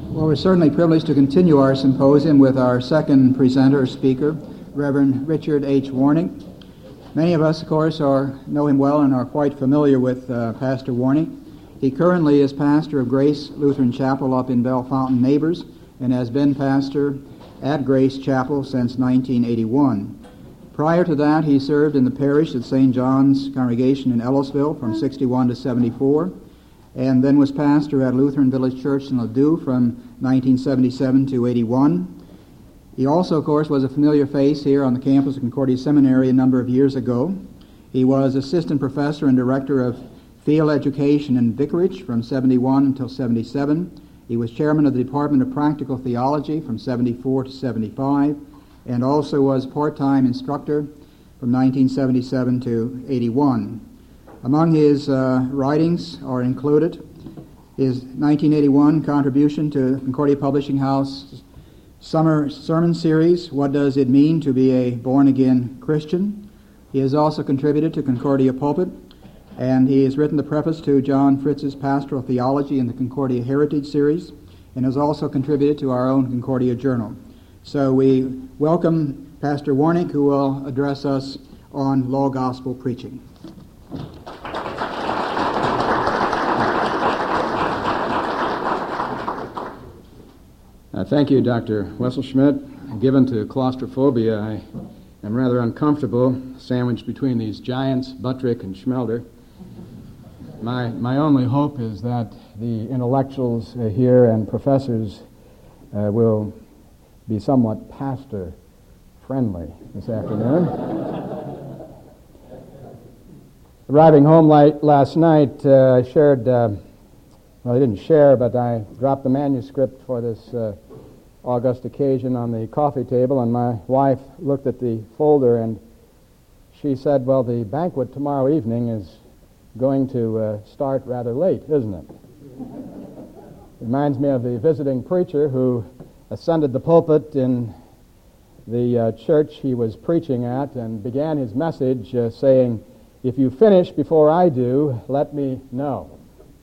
Well, we're certainly privileged to continue our symposium with our second presenter, speaker, Reverend Richard H. Warnick. Many of us, of course, know him well and are quite familiar with Pastor Warnick. He currently is pastor of Grace Lutheran Chapel up in Bellefontaine Neighbors and has been pastor at Grace Chapel since 1981. Prior to that, he served in the parish at St. John's Congregation in Ellisville from 61 to 74, and then was pastor at Lutheran Village Church in Ladue from 1977 to 81. He also, of course, was a familiar face here on the campus of Concordia Seminary a number of years ago. He was assistant professor and director of field education and vicarage from 71 until 77. He was chairman of the Department of Practical Theology from 74 to 75, and also was part-time instructor from 1977 to 81. Among his writings are included his 1981 contribution to Concordia Publishing House Summer Sermon Series, What Does It Mean to Be a Born-Again Christian? He has also contributed to Concordia Pulpit, and he has written the preface to John Fritz's Pastoral Theology in the Concordia Heritage Series, and has also contributed to our own Concordia Journal. So we welcome Pastor Warnick, who will address us on law gospel preaching. Thank you, Dr. Wesselschmidt. Given to claustrophobia, I am rather uncomfortable, sandwiched between these giants, Buttrick and Schmelder. My only hope is that the intellectuals here and professors will be somewhat pastor-friendly this afternoon. Arriving home last night, I shared, I didn't share, but I dropped the manuscript for this august occasion on the coffee table, and my wife looked at the folder and she said, well, the banquet tomorrow evening is going to start rather late, isn't it? Reminds me of the visiting preacher who ascended the pulpit in the church he was preaching at and began his message saying, if you finish before I do, let me know.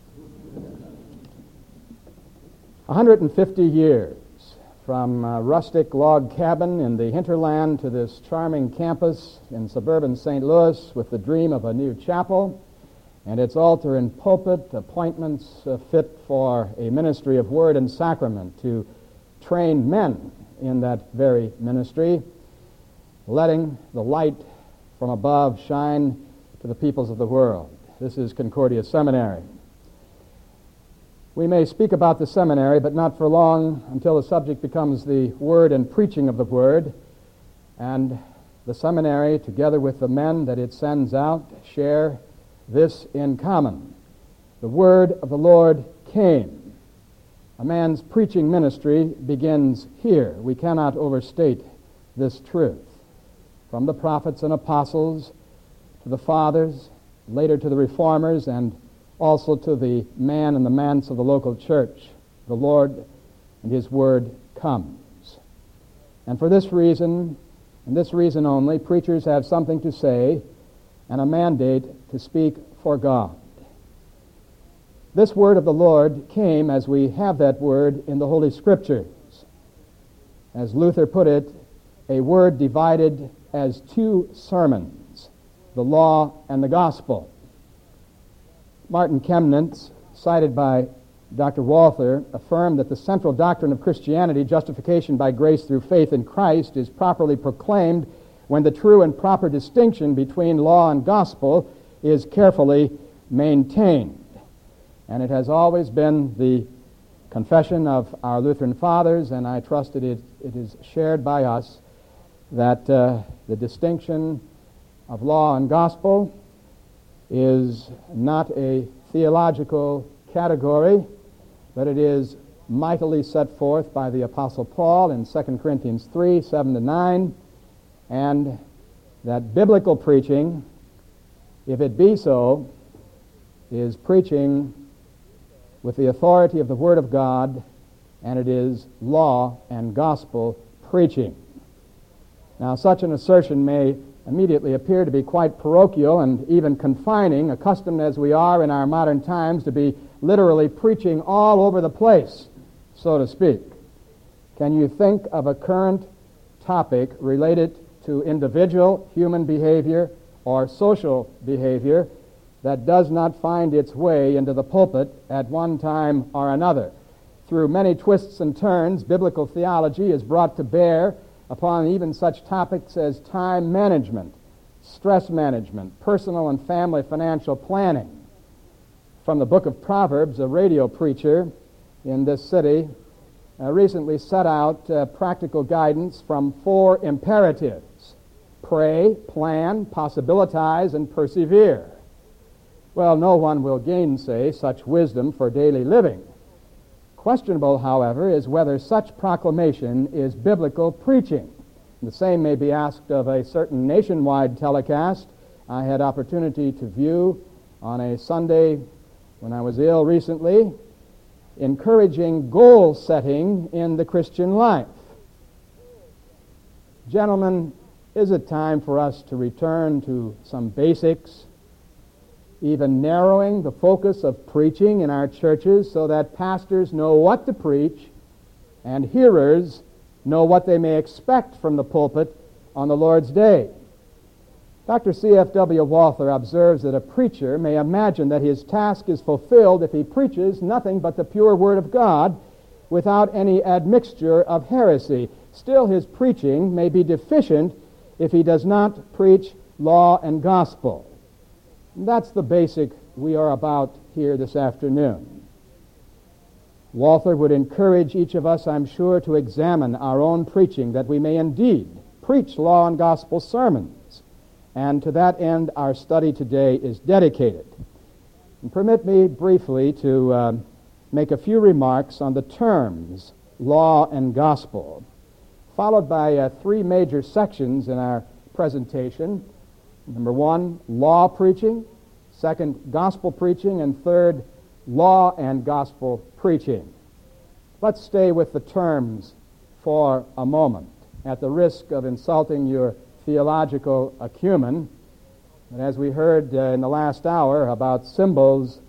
150 years from a rustic log cabin in the hinterland to this charming campus in suburban St. Louis with the dream of a new chapel and its altar and pulpit, appointments fit for a ministry of word and sacrament to train men in that very ministry, letting the light from above shine to the peoples of the world. This is Concordia Seminary. We may speak about the seminary, but not for long until the subject becomes the word and preaching of the word, and the seminary, together with the men that it sends out, share this in common. The word of the Lord came. A man's preaching ministry begins here. We cannot overstate this truth. From the prophets and apostles to the fathers, later to the reformers, and also to the man and the manse of the local church, the Lord and His word comes. And for this reason, and this reason only, preachers have something to say and a mandate to speak for God. This word of the Lord came as we have that word in the Holy Scriptures. As Luther put it, a word divided as two sermons, the law and the gospel. Martin Chemnitz, cited by Dr. Walther, affirmed that the central doctrine of Christianity, justification by grace through faith in Christ, is properly proclaimed when the true and proper distinction between law and gospel is carefully maintained. And it has always been the confession of our Lutheran fathers, and I trust that it is shared by us, that the distinction of law and gospel is not a theological category, but it is mightily set forth by the Apostle Paul in 2 Corinthians 3, 7-9, and that biblical preaching, if it be so, is preaching with the authority of the Word of God, and it is law and gospel preaching. Now, such an assertion may immediately appear to be quite parochial and even confining, accustomed as we are in our modern times to be literally preaching all over the place. so to speak. Can you think of a current topic related to individual human behavior or social behavior that does not find its way into the pulpit at one time or another? Through many twists and turns, biblical theology is brought to bear upon even such topics as time management, stress management, personal and family financial planning. From the book of Proverbs, a radio preacher in this city recently set out practical guidance from 4 imperatives: pray, plan, possibilitize, and persevere. Well, no one will gainsay such wisdom for daily living. Questionable, however, is whether such proclamation is biblical preaching. The same may be asked of a certain nationwide telecast I had opportunity to view on a Sunday when I was ill recently, encouraging goal setting in the Christian life. Gentlemen, is it time for us to return to some basics, even narrowing the focus of preaching in our churches so that pastors know what to preach and hearers know what they may expect from the pulpit on the Lord's day? Dr. C.F.W. Walther observes that a preacher may imagine that his task is fulfilled if he preaches nothing but the pure Word of God without any admixture of heresy. Still, his preaching may be deficient if he does not preach law and gospel. And that's the basic we are about here this afternoon. Walther would encourage each of us, I'm sure, to examine our own preaching, that we may indeed preach law and gospel sermons. And to that end, our study today is dedicated. And permit me briefly to make a few remarks on the terms law and gospel, followed by 3 major sections in our presentation. Number 1, law preaching. 2nd, gospel preaching. And 3rd, law and gospel preaching. Let's stay with the terms for a moment, at the risk of insulting your theological acumen. And as we heard in the last hour about symbols,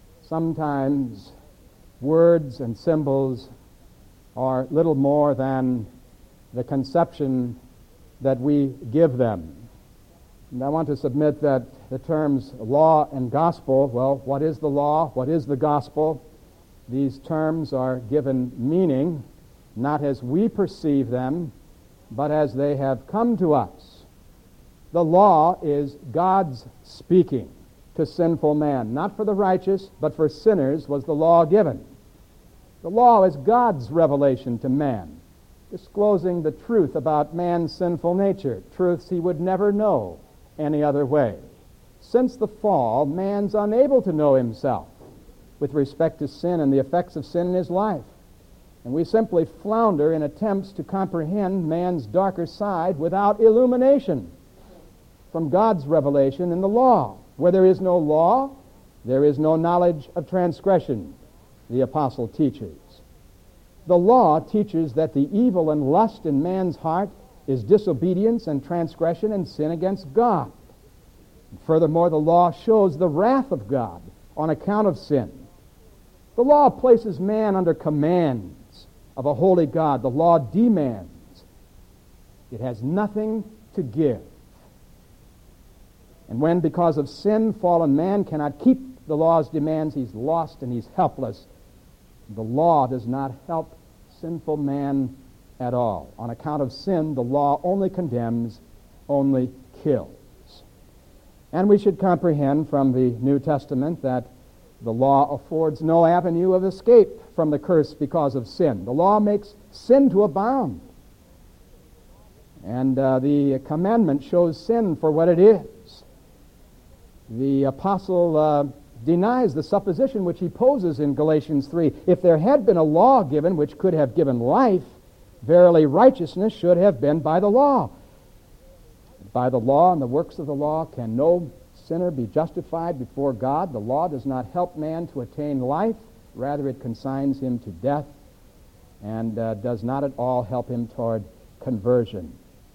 sometimes words and symbols are little more than the conception that we give them. And I want to submit that the terms law and gospel, well, what is the law? What is the gospel? These terms are given meaning, not as we perceive them, but as they have come to us. The law is God's speaking to sinful man. Not for the righteous, but for sinners was the law given. The law is God's revelation to man, disclosing the truth about man's sinful nature, truths he would never know any other way. Since the fall, man's unable to know himself with respect to sin and the effects of sin in his life. And we simply flounder in attempts to comprehend man's darker side without illumination from God's revelation in the law. Where there is no law, there is no knowledge of transgression, the apostle teaches. The law teaches that the evil and lust in man's heart is disobedience and transgression and sin against God. Furthermore, the law shows the wrath of God on account of sin. The law places man under commands of a holy God. The law demands. It has nothing to give. And when, because of sin, fallen man cannot keep the law's demands, he's lost and he's helpless. The law does not help sinful man at all. On account of sin, the law only condemns, only kills. And we should comprehend from the New Testament that the law affords no avenue of escape from the curse because of sin. The law makes sin to abound. And the commandment shows sin for what it is. The apostle denies the supposition which he poses in Galatians 3. If there had been a law given which could have given life, verily righteousness should have been by the law. By the law and the works of the law can no sinner be justified before God. The law does not help man to attain life. Rather, it consigns him to death and does not at all help him toward conversion.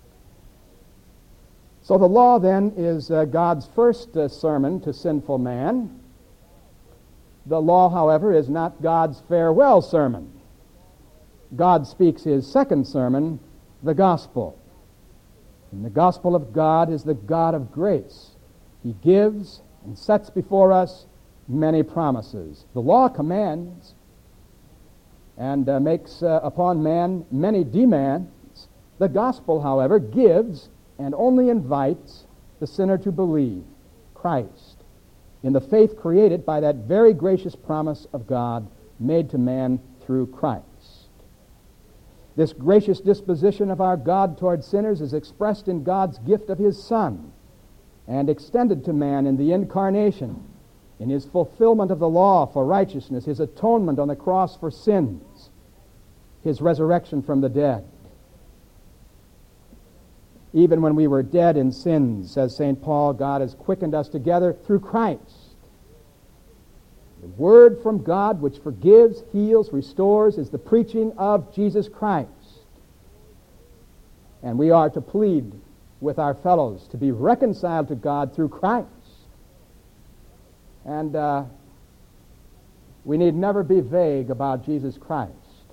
So the law, then, is God's first sermon to sinful man. The law, however, is not God's farewell sermon. God speaks his second sermon, the gospel. And the gospel of God is the God of grace. He gives and sets before us many promises. The law commands and makes upon man many demands. The gospel, however, gives and only invites the sinner to believe Christ in the faith created by that very gracious promise of God made to man through Christ. This gracious disposition of our God toward sinners is expressed in God's gift of his Son and extended to man in the incarnation, in his fulfillment of the law for righteousness, his atonement on the cross for sins, his resurrection from the dead. Even when we were dead in sins, says St. Paul, God has quickened us together through Christ. The word from God which forgives, heals, restores is the preaching of Jesus Christ. And we are to plead with our fellows to be reconciled to God through Christ. And we need never be vague about Jesus Christ.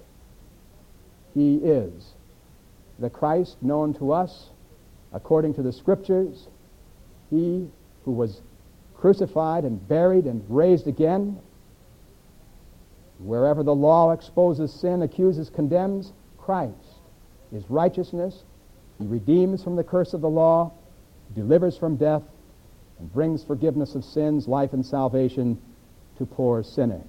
He is the Christ known to us according to the Scriptures, he who was crucified and buried and raised again. Wherever the law exposes sin, accuses, condemns, Christ is righteousness. He redeems from the curse of the law, delivers from death, and brings forgiveness of sins, life, and salvation to poor sinners.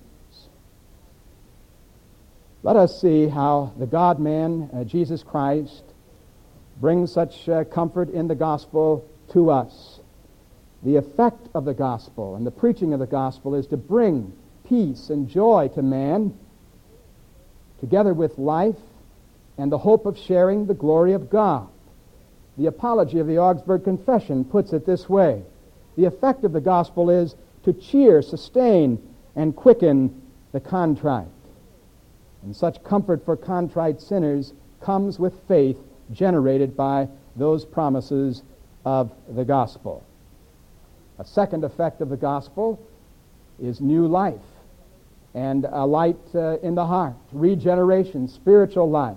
Let us see how the God-man, Jesus Christ, brings such comfort in the gospel to us. The effect of the gospel and the preaching of the gospel is to bring peace and joy to man, together with life and the hope of sharing the glory of God. The apology of the Augsburg Confession puts it this way: the effect of the gospel is to cheer, sustain, and quicken the contrite. And such comfort for contrite sinners comes with faith generated by those promises of the gospel. A second effect of the gospel is new life and a light in the heart, regeneration, spiritual life.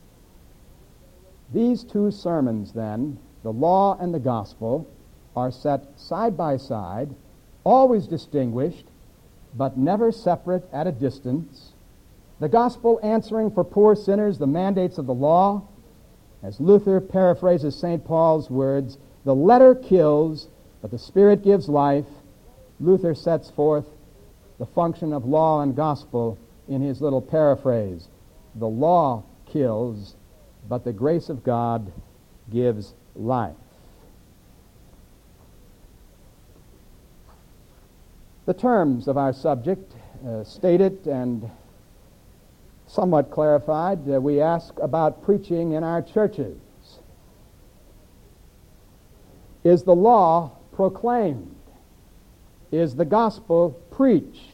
These two sermons, then, the law and the gospel, are set side by side, always distinguished, but never separate at a distance. The gospel answering for poor sinners the mandates of the law. As Luther paraphrases St. Paul's words, the letter kills, but the Spirit gives life. Luther sets forth the function of law and gospel in his little paraphrase. The law kills, but the grace of God gives life. The terms of our subject stated and somewhat clarified, we ask about preaching in our churches. Is the law proclaimed? Is the gospel preached?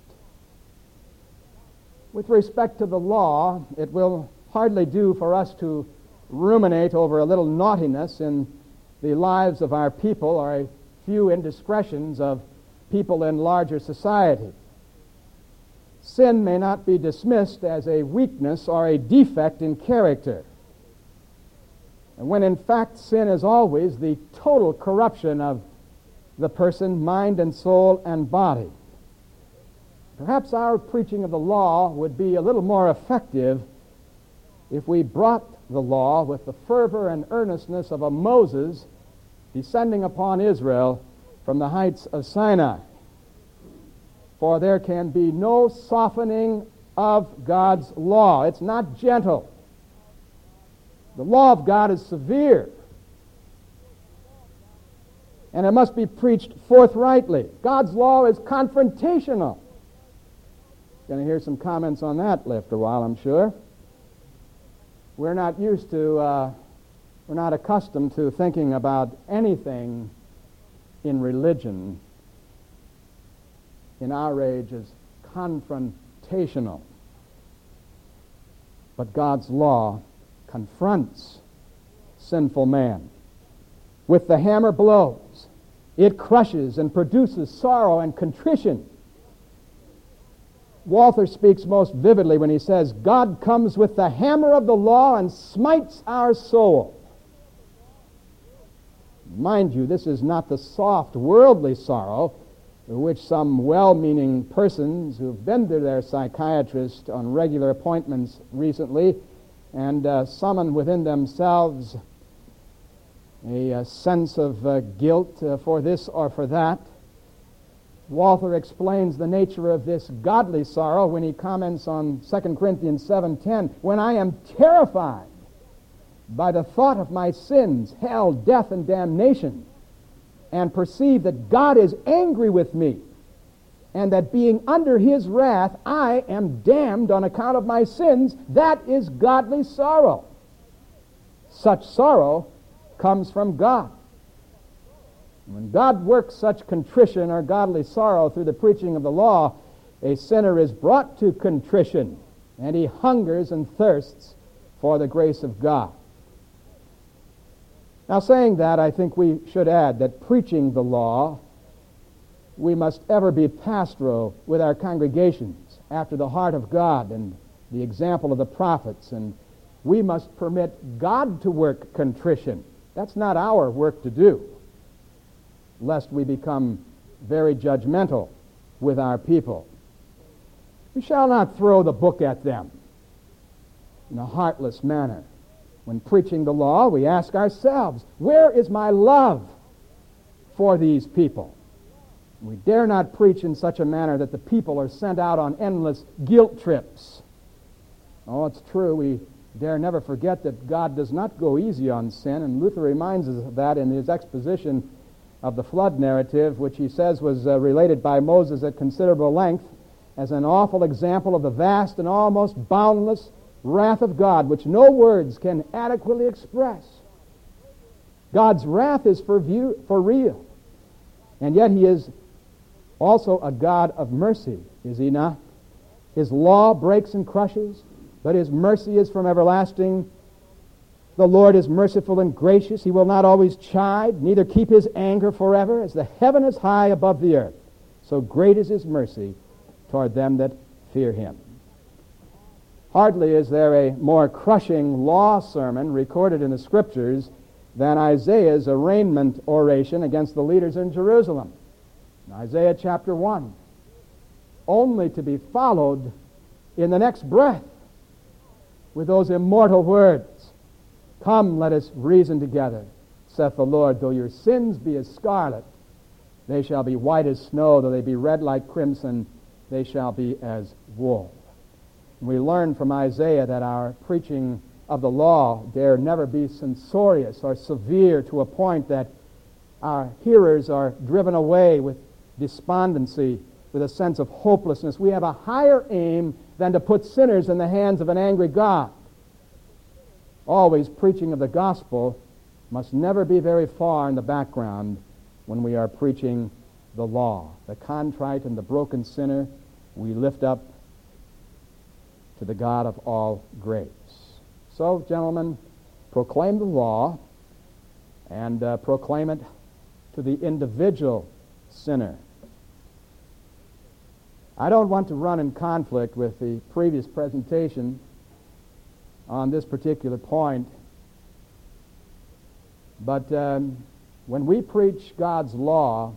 With respect to the law, it will hardly do for us to ruminate over a little naughtiness in the lives of our people or a few indiscretions of people in larger society. Sin may not be dismissed as a weakness or a defect in character, and when in fact sin is always the total corruption of the person, mind and soul and body. Perhaps our preaching of the law would be a little more effective if we brought the law with the fervor and earnestness of a Moses descending upon Israel from the heights of Sinai. For there can be no softening of God's law. It's not gentle. The law of God is severe, and it must be preached forthrightly. God's law is confrontational. Going to hear some comments on that after a while, I'm sure. We're not accustomed to thinking about anything in religion in our age as confrontational. But God's law confronts sinful man. With the hammer blows, it crushes and produces sorrow and contrition. Walther speaks most vividly when he says, God comes with the hammer of the law and smites our soul. Mind you, this is not the soft, worldly sorrow which some well-meaning persons who've been to their psychiatrist on regular appointments recently and summon within themselves a sense of guilt for this or for that. Walther explains the nature of this godly sorrow when he comments on 2 Corinthians 7:10, when I am terrified by the thought of my sins, hell, death, and damnation, and perceive that God is angry with me, and that being under his wrath, I am damned on account of my sins, that is godly sorrow. Such sorrow comes from God. When God works such contrition or godly sorrow through the preaching of the law, a sinner is brought to contrition, and he hungers and thirsts for the grace of God. Now, saying that, I think we should add that preaching the law, we must ever be pastoral with our congregations after the heart of God and the example of the prophets, and we must permit God to work contrition. That's not our work to do, lest we become very judgmental with our people. We shall not throw the book at them in a heartless manner. When preaching the law, we ask ourselves, where is my love for these people? We dare not preach in such a manner that the people are sent out on endless guilt trips. Oh, it's true, we dare never forget that God does not go easy on sin, and Luther reminds us of that in his exposition of the flood narrative, which he says was related by Moses at considerable length as an awful example of the vast and almost boundless wrath of God, which no words can adequately express. God's wrath is for real, and yet he is also a God of mercy, is he not? His law breaks and crushes, but his mercy is from everlasting. The Lord is merciful and gracious. He will not always chide, neither keep his anger forever. As the heaven is high above the earth, so great is his mercy toward them that fear him. Hardly is there a more crushing law sermon recorded in the Scriptures than Isaiah's arraignment oration against the leaders in Jerusalem. In Isaiah chapter 1, only to be followed in the next breath with those immortal words, come, let us reason together, saith the Lord, though your sins be as scarlet, they shall be white as snow, though they be red like crimson, they shall be as wool. We learn from Isaiah that our preaching of the law dare never be censorious or severe to a point that our hearers are driven away with despondency, with a sense of hopelessness. We have a higher aim than to put sinners in the hands of an angry God. Always preaching of the gospel must never be very far in the background when we are preaching the law. The contrite and the broken sinner we lift up to the God of all grace. So, gentlemen, proclaim the law and proclaim it to the individual sinner. I don't want to run in conflict with the previous presentation on this particular point, but when we preach God's law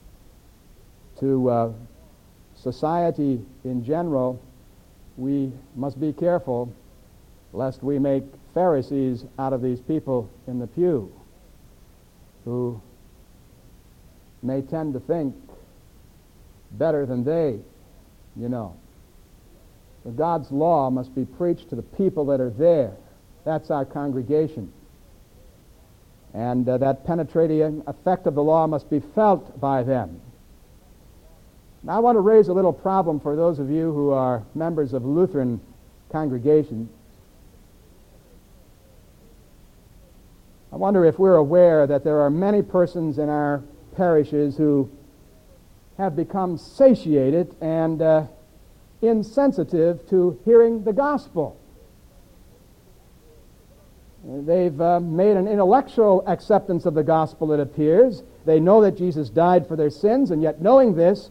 to society in general, we must be careful lest we make Pharisees out of these people in the pew who may tend to think better than they, you know. So God's law must be preached to the people that are there. That's our congregation. And that penetrating effect of the law must be felt by them. Now, I want to raise a little problem for those of you who are members of Lutheran congregations. I wonder if we're aware that there are many persons in our parishes who have become satiated and insensitive to hearing the gospel. They've made an intellectual acceptance of the gospel, it appears. They know that Jesus died for their sins, and yet knowing this,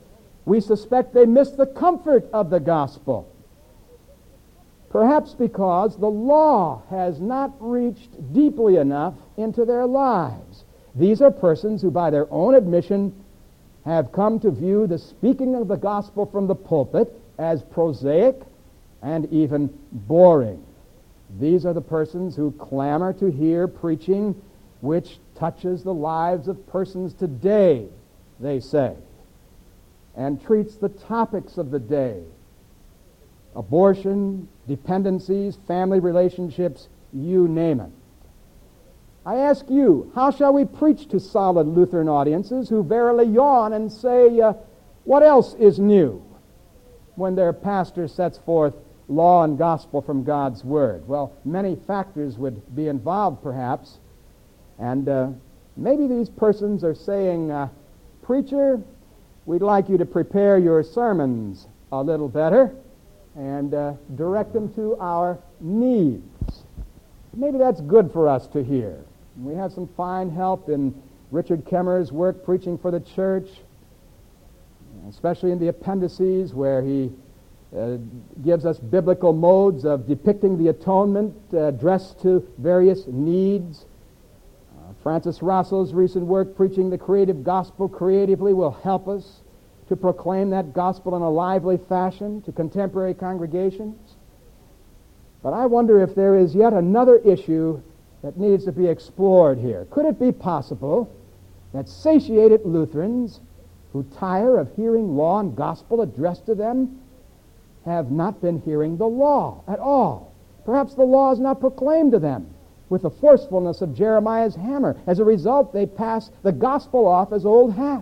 We suspect they miss the comfort of the gospel. Perhaps because the law has not reached deeply enough into their lives. These are persons who, by their own admission, have come to view the speaking of the gospel from the pulpit as prosaic and even boring. These are the persons who clamor to hear preaching which touches the lives of persons today, they say, and treats the topics of the day: abortion, dependencies, family relationships, you name it. I ask you, how shall we preach to solid Lutheran audiences who verily yawn and say, what else is new, when their pastor sets forth law and gospel from God's Word? Well, many factors would be involved, perhaps, and maybe these persons are saying, preacher, we'd like you to prepare your sermons a little better and direct them to our needs. Maybe that's good for us to hear. We have some fine help in Richard Kemmer's work preaching for the church, especially in the appendices where he gives us biblical modes of depicting the atonement addressed to various needs. Francis Rosso's recent work preaching the creative gospel creatively will help us to proclaim that gospel in a lively fashion to contemporary congregations. But I wonder if there is yet another issue that needs to be explored here. Could it be possible that satiated Lutherans who tire of hearing law and gospel addressed to them have not been hearing the law at all? Perhaps the law is not proclaimed to them with the forcefulness of Jeremiah's hammer. As a result, they pass the gospel off as old hat.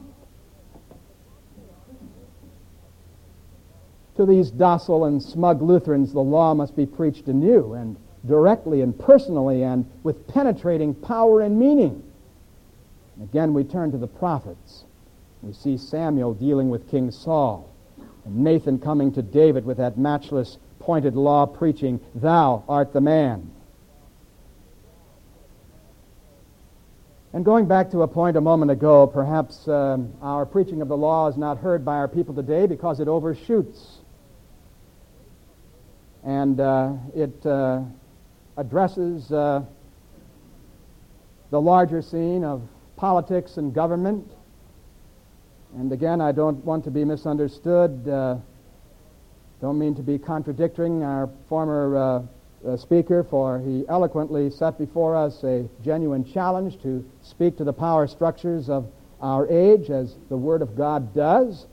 To these docile and smug Lutherans, the law must be preached anew and directly and personally and with penetrating power and meaning. And again, we turn to the prophets. We see Samuel dealing with King Saul, and Nathan coming to David with that matchless pointed law preaching, "Thou art the man." And going back to a point a moment ago, perhaps our preaching of the law is not heard by our people today because it overshoots. And it addresses the larger scene of politics and government. And again, I don't want to be misunderstood. Don't mean to be contradicting our former speaker, for he eloquently set before us a genuine challenge to speak to the power structures of our age as the Word of God does.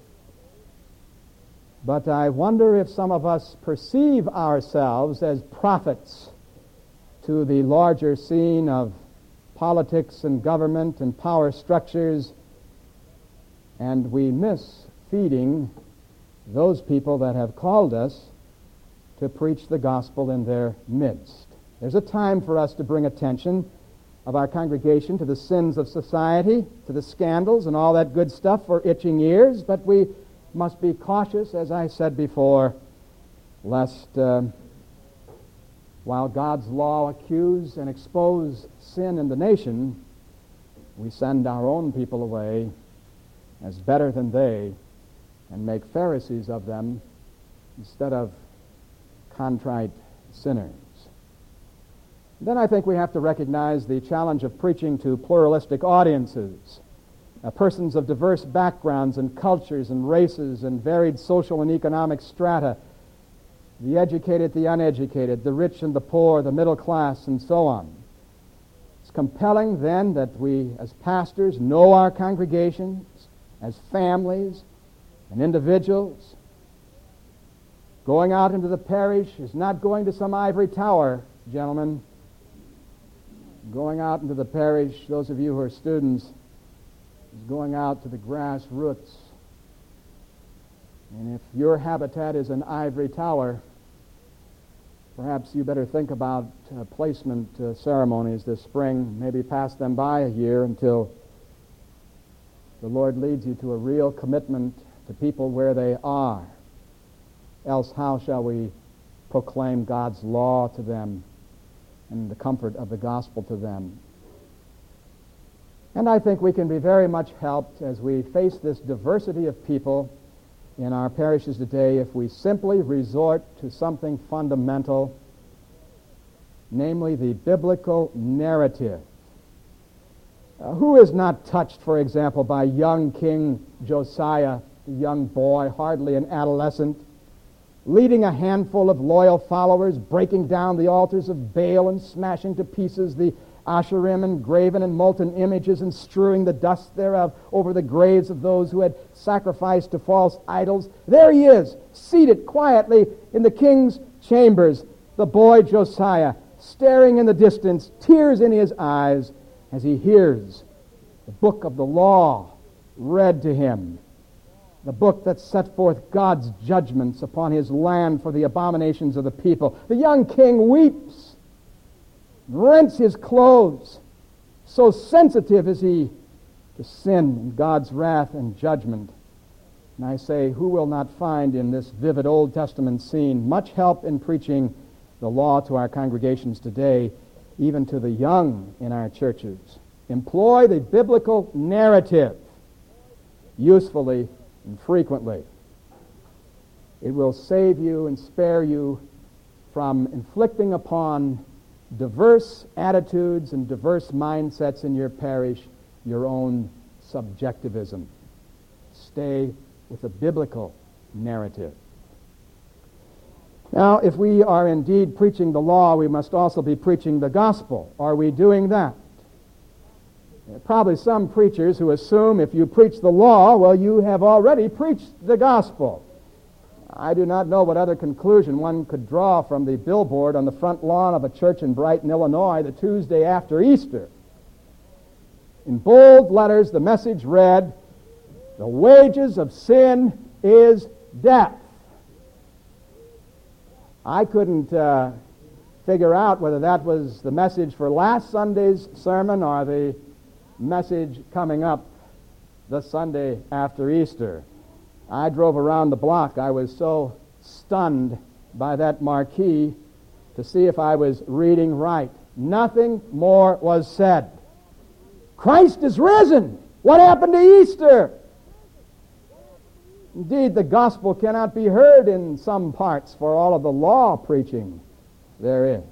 But I wonder if some of us perceive ourselves as prophets to the larger scene of politics and government and power structures, and we miss feeding those people that have called us to preach the gospel in their midst. There's a time for us to bring attention of our congregation to the sins of society, to the scandals and all that good stuff for itching ears, but we must be cautious, as I said before, lest while God's law accuse and expose sin in the nation, we send our own people away as better than they and make Pharisees of them instead of contrite sinners. Then I think we have to recognize the challenge of preaching to pluralistic audiences, persons of diverse backgrounds and cultures and races and varied social and economic strata, the educated, the uneducated, the rich and the poor, the middle class, and so on. It's compelling, then, that we as pastors know our congregations as families and individuals. Going out into the parish is not going to some ivory tower, gentlemen. Going out into the parish, those of you who are students, is going out to the grassroots. And if your habitat is an ivory tower, perhaps you better think about placement ceremonies this spring. Maybe pass them by a year until the Lord leads you to a real commitment to people where they are. Else how shall we proclaim God's law to them and the comfort of the gospel to them? And I think we can be very much helped as we face this diversity of people in our parishes today if we simply resort to something fundamental, namely the biblical narrative. Who is not touched, for example, by young King Josiah, the young boy, hardly an adolescent, leading a handful of loyal followers, breaking down the altars of Baal and smashing to pieces the Asherim and graven and molten images and strewing the dust thereof over the graves of those who had sacrificed to false idols? There he is, seated quietly in the king's chambers, the boy Josiah, staring in the distance, tears in his eyes, as he hears the book of the law read to him, the book that set forth God's judgments upon his land for the abominations of the people. The young king weeps, rents his clothes, so sensitive is he to sin and God's wrath and judgment. And I say, who will not find in this vivid Old Testament scene much help in preaching the law to our congregations today, even to the young in our churches? Employ the biblical narrative usefully and frequently. It will save you and spare you from inflicting upon diverse attitudes and diverse mindsets in your parish your own subjectivism. Stay with the biblical narrative. Now, if we are indeed preaching the law, we must also be preaching the gospel. Are we doing that? There are probably some preachers who assume if you preach the law, well, you have already preached the gospel. I do not know what other conclusion one could draw from the billboard on the front lawn of a church in Brighton, Illinois, the Tuesday after Easter. In bold letters, the message read, "The wages of sin is death." I couldn't figure out whether that was the message for last Sunday's sermon or the message coming up the Sunday after Easter. I drove around the block. I was so stunned by that marquee to see if I was reading right. Nothing more was said. Christ is risen! What happened to Easter? Indeed, the gospel cannot be heard in some parts for all of the law preaching there is.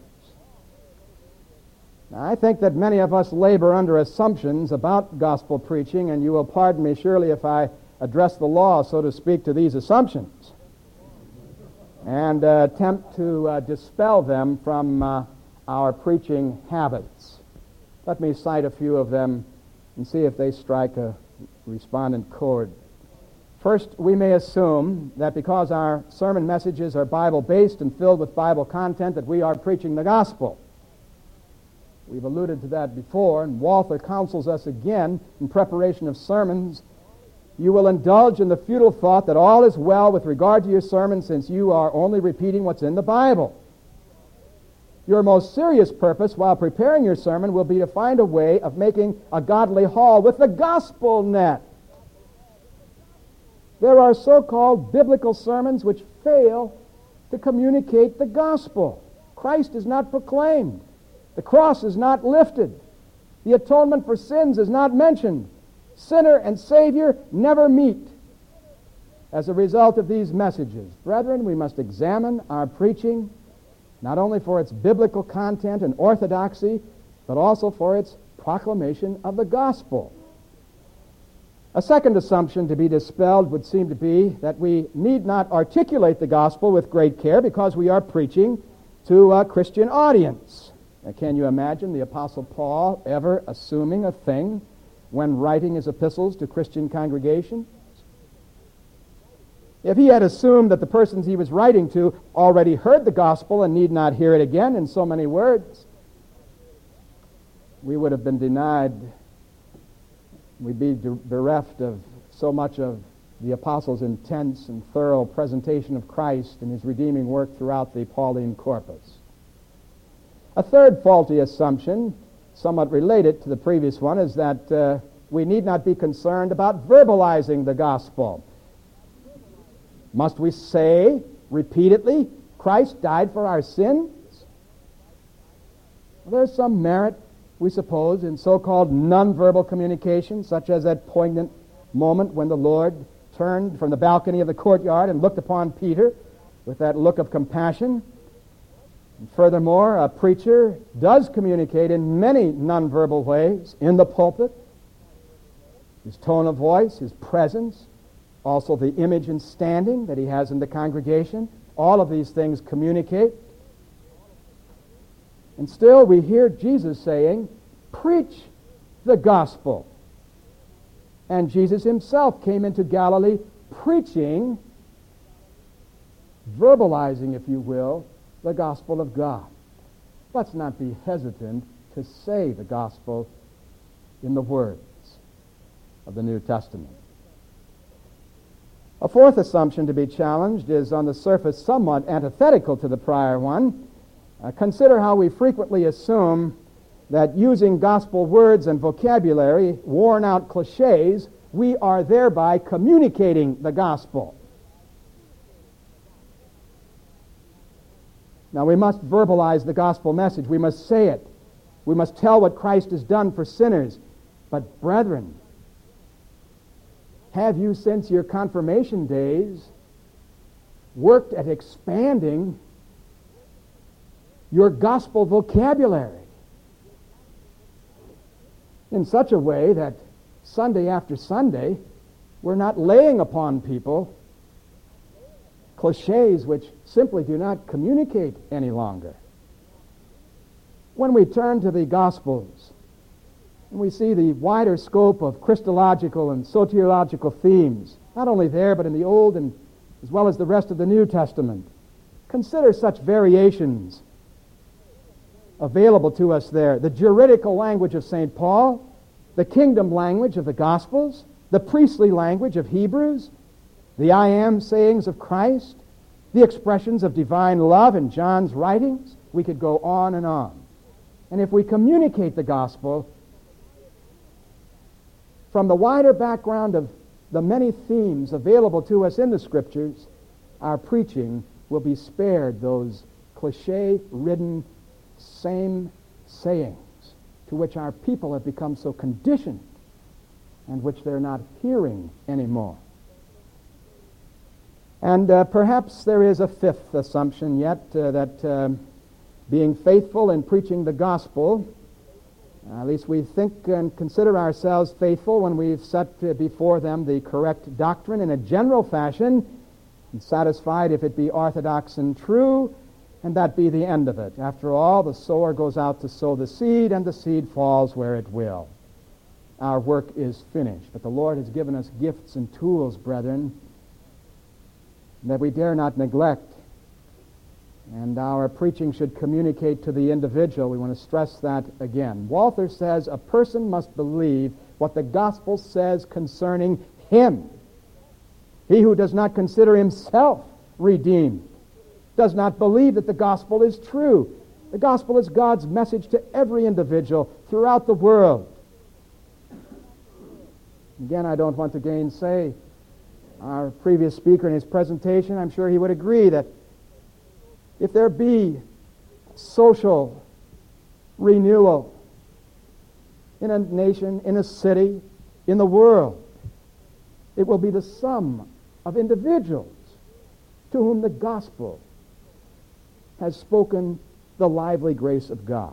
Now, I think that many of us labor under assumptions about gospel preaching, and you will pardon me surely if I address the law, so to speak, to these assumptions and attempt to dispel them from our preaching habits. Let me cite a few of them and see if they strike a respondent chord. First, we may assume that because our sermon messages are Bible-based and filled with Bible content that we are preaching the gospel. We've alluded to that before, and Walther counsels us again in preparation of sermons. You will indulge in the futile thought that all is well with regard to your sermon since you are only repeating what's in the Bible. Your most serious purpose while preparing your sermon will be to find a way of making a godly haul with the gospel net. There are so-called biblical sermons which fail to communicate the gospel. Christ is not proclaimed. The cross is not lifted. The atonement for sins is not mentioned. Sinner and Savior never meet. As a result of these messages, brethren, we must examine our preaching not only for its biblical content and orthodoxy, but also for its proclamation of the gospel. A second assumption to be dispelled would seem to be that we need not articulate the gospel with great care because we are preaching to a Christian audience. Now, can you imagine the Apostle Paul ever assuming a thing when writing his epistles to Christian congregations? If he had assumed that the persons he was writing to already heard the gospel and need not hear it again in so many words, we would have been denied. We'd be bereft of so much of the apostle's intense and thorough presentation of Christ and his redeeming work throughout the Pauline corpus. A third faulty assumption, somewhat related to the previous one, is that we need not be concerned about verbalizing the gospel. Must we say repeatedly, Christ died for our sins? Well, there's some merit, we suppose, in so-called nonverbal communication, such as that poignant moment when the Lord turned from the balcony of the courtyard and looked upon Peter with that look of compassion. And furthermore, a preacher does communicate in many nonverbal ways in the pulpit. His tone of voice, his presence, also the image and standing that he has in the congregation, all of these things communicate. And still we hear Jesus saying, preach the gospel. And Jesus himself came into Galilee preaching, verbalizing, if you will, the gospel of God. Let's not be hesitant to say the gospel in the words of the New Testament. A fourth assumption to be challenged is on the surface somewhat antithetical to the prior one. Consider how we frequently assume that using gospel words and vocabulary, worn-out cliches, we are thereby communicating the gospel. Now, we must verbalize the gospel message. We must say it. We must tell what Christ has done for sinners. But, brethren, have you since your confirmation days worked at expanding your gospel vocabulary in such a way that Sunday after Sunday we're not laying upon people cliches which simply do not communicate any longer? When we turn to the Gospels and we see the wider scope of Christological and soteriological themes, not only there but in the Old and as well as the rest of the New Testament, consider such variations available to us there. The juridical language of St. Paul, the kingdom language of the Gospels, the priestly language of Hebrews, the I am sayings of Christ, the expressions of divine love in John's writings. We could go on and on. And if we communicate the gospel from the wider background of the many themes available to us in the Scriptures, our preaching will be spared those cliche-ridden same sayings to which our people have become so conditioned and which they're not hearing anymore. And perhaps there is a fifth assumption yet, that being faithful in preaching the gospel, at least we think and consider ourselves faithful when we've set before them the correct doctrine in a general fashion, and satisfied if it be orthodox and true, and that be the end of it. After all, the sower goes out to sow the seed, and the seed falls where it will. Our work is finished. But the Lord has given us gifts and tools, brethren, that we dare not neglect. And our preaching should communicate to the individual. We want to stress that again. Walther says a person must believe what the gospel says concerning him. He who does not consider himself redeemed does not believe that the gospel is true. The gospel is God's message to every individual throughout the world. Again, I don't want to gainsay our previous speaker in his presentation. I'm sure he would agree that if there be social renewal in a nation, in a city, in the world, it will be the sum of individuals to whom the gospel has spoken the lively grace of God.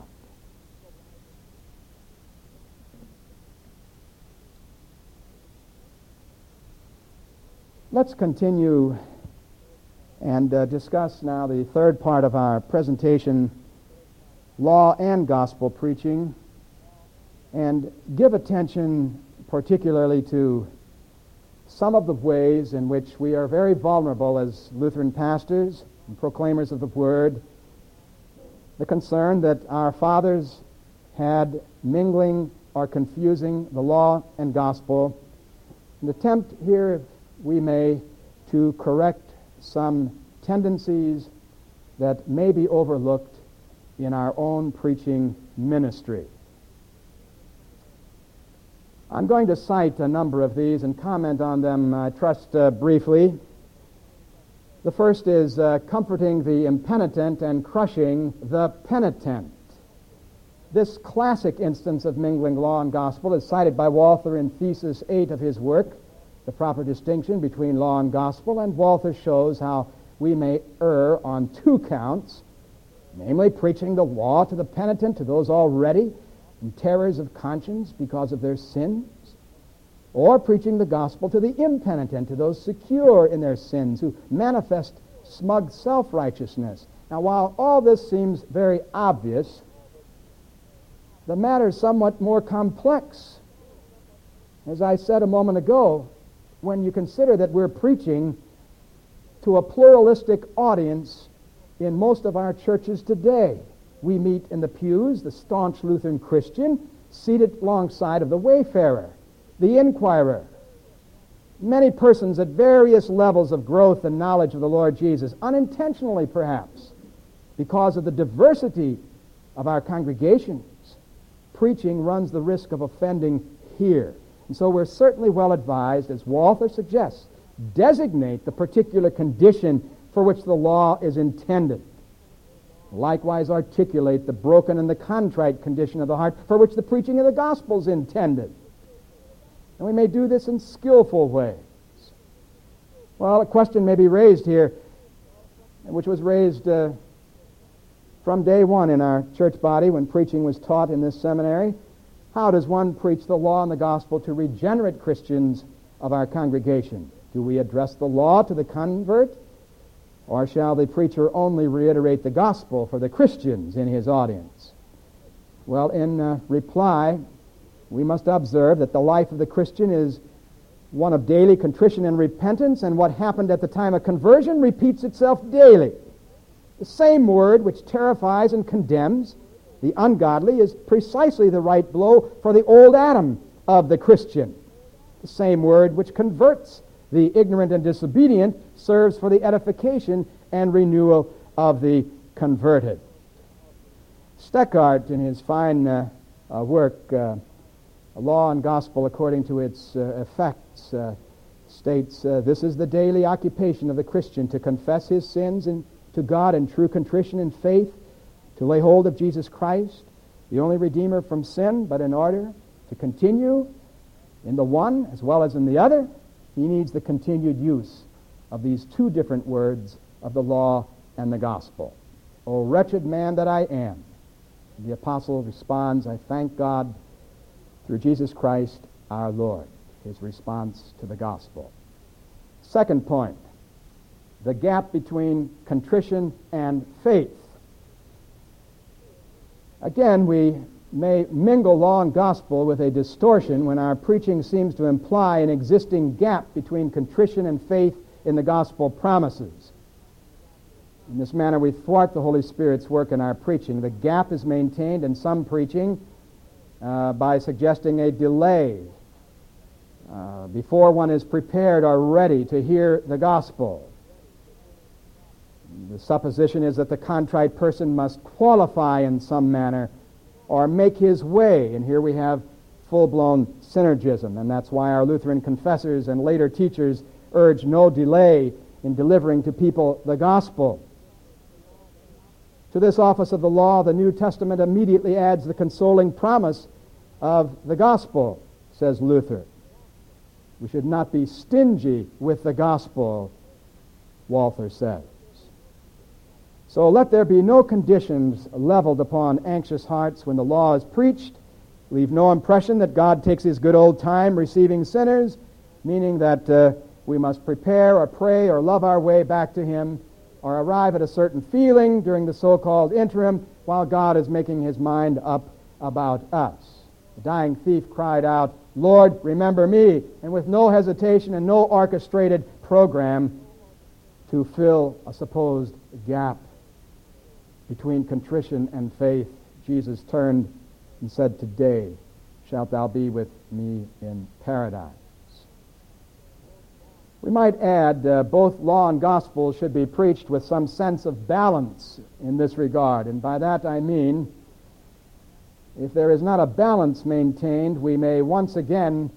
Let's continue and discuss now the third part of our presentation, law and gospel preaching, and give attention particularly to some of the ways in which we are very vulnerable as Lutheran pastors and proclaimers of the Word, the concern that our fathers had mingling or confusing the law and gospel, an attempt here, if we may, to correct some tendencies that may be overlooked in our own preaching ministry. I'm going to cite a number of these and comment on them, I trust, briefly. The first is comforting the impenitent and crushing the penitent. This classic instance of mingling law and gospel is cited by Walther in Thesis 8 of his work, the proper distinction between law and gospel, and Walther shows how we may err on two counts, namely preaching the law to the penitent, to those already in terrors of conscience because of their sins, or preaching the gospel to the impenitent, to those secure in their sins who manifest smug self-righteousness. Now, while all this seems very obvious, the matter is somewhat more complex. As I said a moment ago, when you consider that we're preaching to a pluralistic audience in most of our churches today. We meet in the pews, the staunch Lutheran Christian, seated alongside of the wayfarer, the inquirer, many persons at various levels of growth and knowledge of the Lord Jesus, unintentionally perhaps, because of the diversity of our congregations. Preaching runs the risk of offending here. And so we're certainly well advised, as Walther suggests, designate the particular condition for which the law is intended. Likewise, articulate the broken and the contrite condition of the heart for which the preaching of the gospel is intended. And we may do this in skillful ways. Well, a question may be raised here, which was raised from day one in our church body when preaching was taught in this seminary. How does one preach the law and the gospel to regenerate Christians of our congregation? Do we address the law to the convert, or shall the preacher only reiterate the gospel for the Christians in his audience? Well, in reply, we must observe that the life of the Christian is one of daily contrition and repentance, and what happened at the time of conversion repeats itself daily. The same word which terrifies and condemns the ungodly is precisely the right blow for the old Adam of the Christian. The same word which converts the ignorant and disobedient serves for the edification and renewal of the converted. Steckart, in his fine work, Law and Gospel According to Its Effects, states, this is the daily occupation of the Christian, to confess his sins to God in true contrition and faith, to lay hold of Jesus Christ, the only Redeemer from sin, but in order to continue in the one as well as in the other, he needs the continued use of these two different words of the law and the gospel. O wretched man that I am. The apostle responds, I thank God through Jesus Christ our Lord. His response to the gospel. Second point, the gap between contrition and faith. Again, we may mingle law and gospel with a distortion when our preaching seems to imply an existing gap between contrition and faith in the gospel promises. In this manner, we thwart the Holy Spirit's work in our preaching. The gap is maintained in some preaching by suggesting a delay before one is prepared or ready to hear the gospel. The supposition is that the contrite person must qualify in some manner or make his way, and here we have full-blown synergism, and that's why our Lutheran confessors and later teachers urge no delay in delivering to people the gospel. To this office of the law, the New Testament immediately adds the consoling promise of the gospel, says Luther. We should not be stingy with the gospel, Walther says. So let there be no conditions leveled upon anxious hearts when the law is preached. Leave no impression that God takes his good old time receiving sinners, meaning that we must prepare or pray or love our way back to him or arrive at a certain feeling during the so-called interim while God is making his mind up about us. The dying thief cried out, Lord, remember me, and with no hesitation and no orchestrated program to fill a supposed gap between contrition and faith, Jesus turned and said, today shalt thou be with me in paradise. We might add both law and gospel should be preached with some sense of balance in this regard, and by that I mean if there is not a balance maintained, we may once again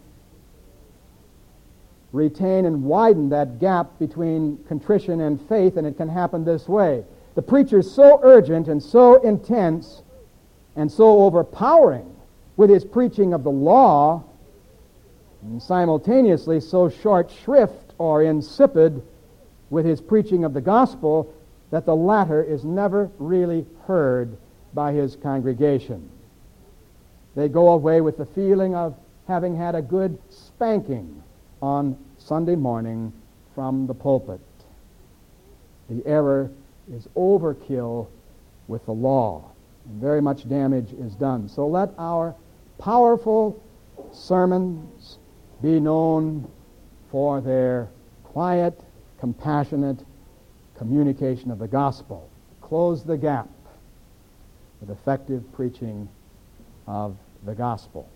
retain and widen that gap between contrition and faith, and it can happen this way. The preacher is so urgent and so intense and so overpowering with his preaching of the law and simultaneously so short shrift or insipid with his preaching of the gospel that the latter is never really heard by his congregation. They go away with the feeling of having had a good spanking on Sunday morning from the pulpit. The error is overkill with the law, and very much damage is done. So let our powerful sermons be known for their quiet, compassionate communication of the gospel. Close the gap with effective preaching of the gospel.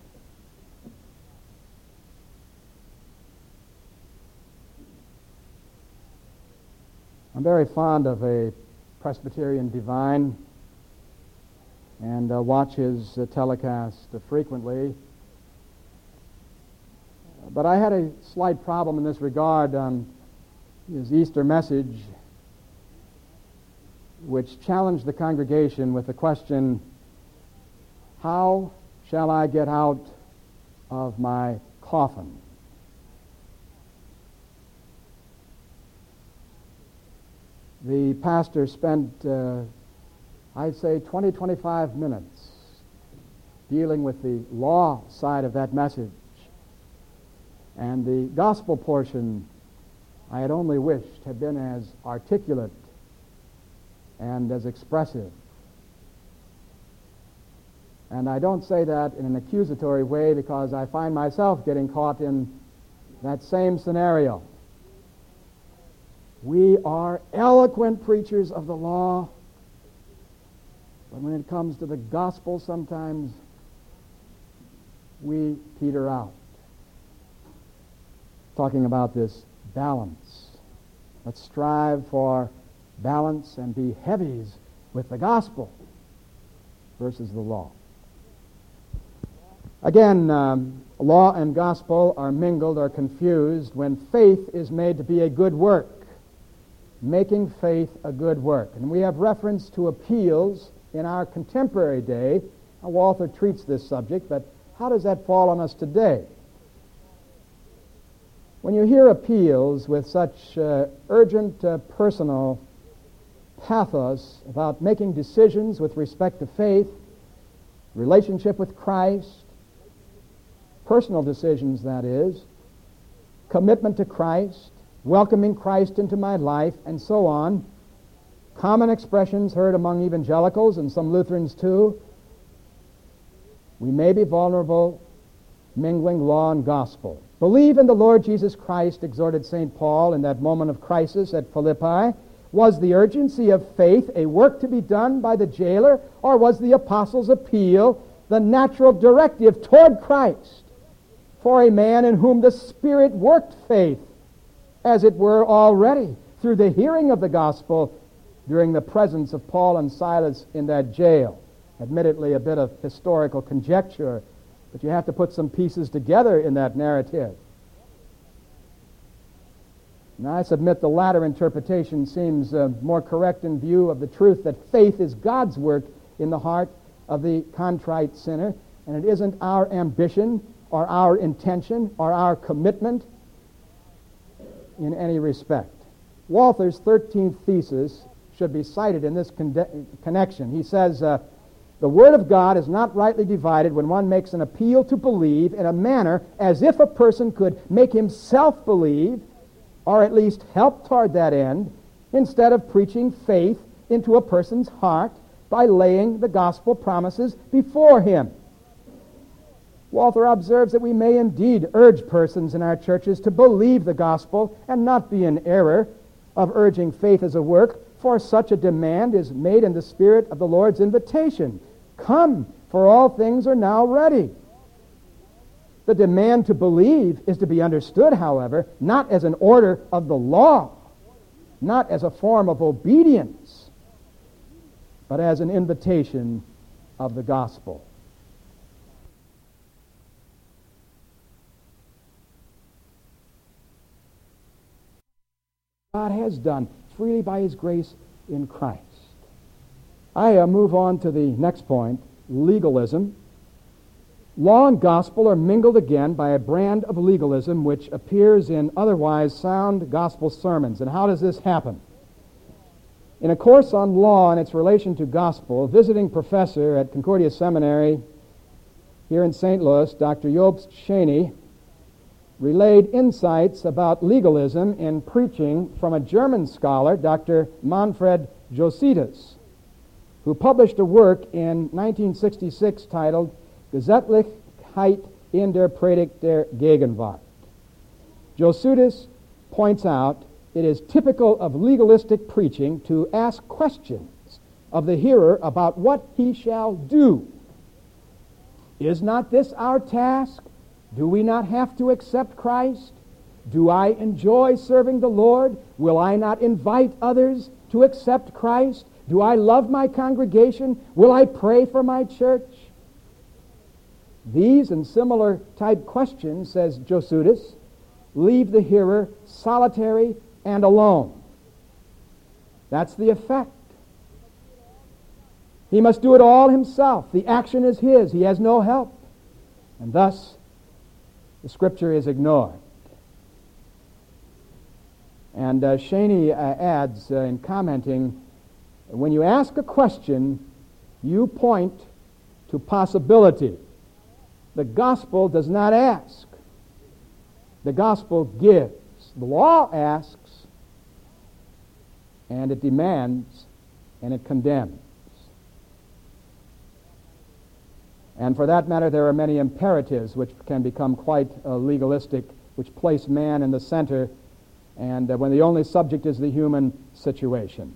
I'm very fond of a Presbyterian divine and watch his telecast frequently. But I had a slight problem in this regard on his Easter message, which challenged the congregation with the question, how shall I get out of my coffin? The pastor spent, I'd say, 20-25 minutes dealing with the law side of that message. And the gospel portion, I had only wished had been as articulate and as expressive. And I don't say that in an accusatory way because I find myself getting caught in that same scenario. We are eloquent preachers of the law, but when it comes to the gospel, sometimes we peter out. Talking about this balance. Let's strive for balance and be heavies with the gospel versus the law. Again, law and gospel are mingled or confused when faith is made to be a good work. Making faith a good work. And we have reference to appeals in our contemporary day. Walther treats this subject, but how does that fall on us today? When you hear appeals with such urgent personal pathos about making decisions with respect to faith, relationship with Christ, personal decisions, that is, commitment to Christ, welcoming Christ into my life, and so on, common expressions heard among evangelicals and some Lutherans too, we may be vulnerable mingling law and gospel. Believe in the Lord Jesus Christ, exhorted St. Paul in that moment of crisis at Philippi. Was the urgency of faith a work to be done by the jailer, or was the apostles' appeal the natural directive toward Christ for a man in whom the Spirit worked faith, as it were already, through the hearing of the gospel during the presence of Paul and Silas in that jail? Admittedly, a bit of historical conjecture, but you have to put some pieces together in that narrative. Now, I submit the latter interpretation seems more correct in view of the truth that faith is God's work in the heart of the contrite sinner, and it isn't our ambition or our intention or our commitment in any respect. Walther's 13th thesis should be cited in this connection. He says, the Word of God is not rightly divided when one makes an appeal to believe in a manner as if a person could make himself believe, or at least help toward that end, instead of preaching faith into a person's heart by laying the gospel promises before him. Walther observes that we may indeed urge persons in our churches to believe the gospel and not be in error of urging faith as a work, for such a demand is made in the spirit of the Lord's invitation. Come, for all things are now ready. The demand to believe is to be understood, however, not as an order of the law, not as a form of obedience, but as an invitation of the gospel. God has done freely by His grace in Christ. I move on to the next point, legalism. Law and gospel are mingled again by a brand of legalism which appears in otherwise sound gospel sermons. And how does this happen? In a course on law and its relation to gospel, a visiting professor at Concordia Seminary here in St. Louis, Dr. Jobst Scheney, relayed insights about legalism in preaching from a German scholar, Dr. Manfred Josephus, who published a work in 1966 titled Gesetzlichkeit in der Predigt der Gegenwart. Josephus points out it is typical of legalistic preaching to ask questions of the hearer about what he shall do. Is not this our task? Do we not have to accept Christ? Do I enjoy serving the Lord? Will I not invite others to accept Christ? Do I love my congregation? Will I pray for my church? These and similar type questions, says Josephus, leave the hearer solitary and alone. That's the effect. He must do it all himself. The action is his. He has no help. And thus, the Scripture is ignored. And Scheney adds in commenting, when you ask a question, you point to possibility. The gospel does not ask. The gospel gives. The law asks, and it demands, and it condemns. And for that matter, there are many imperatives which can become quite legalistic, which place man in the center, and when the only subject is the human situation.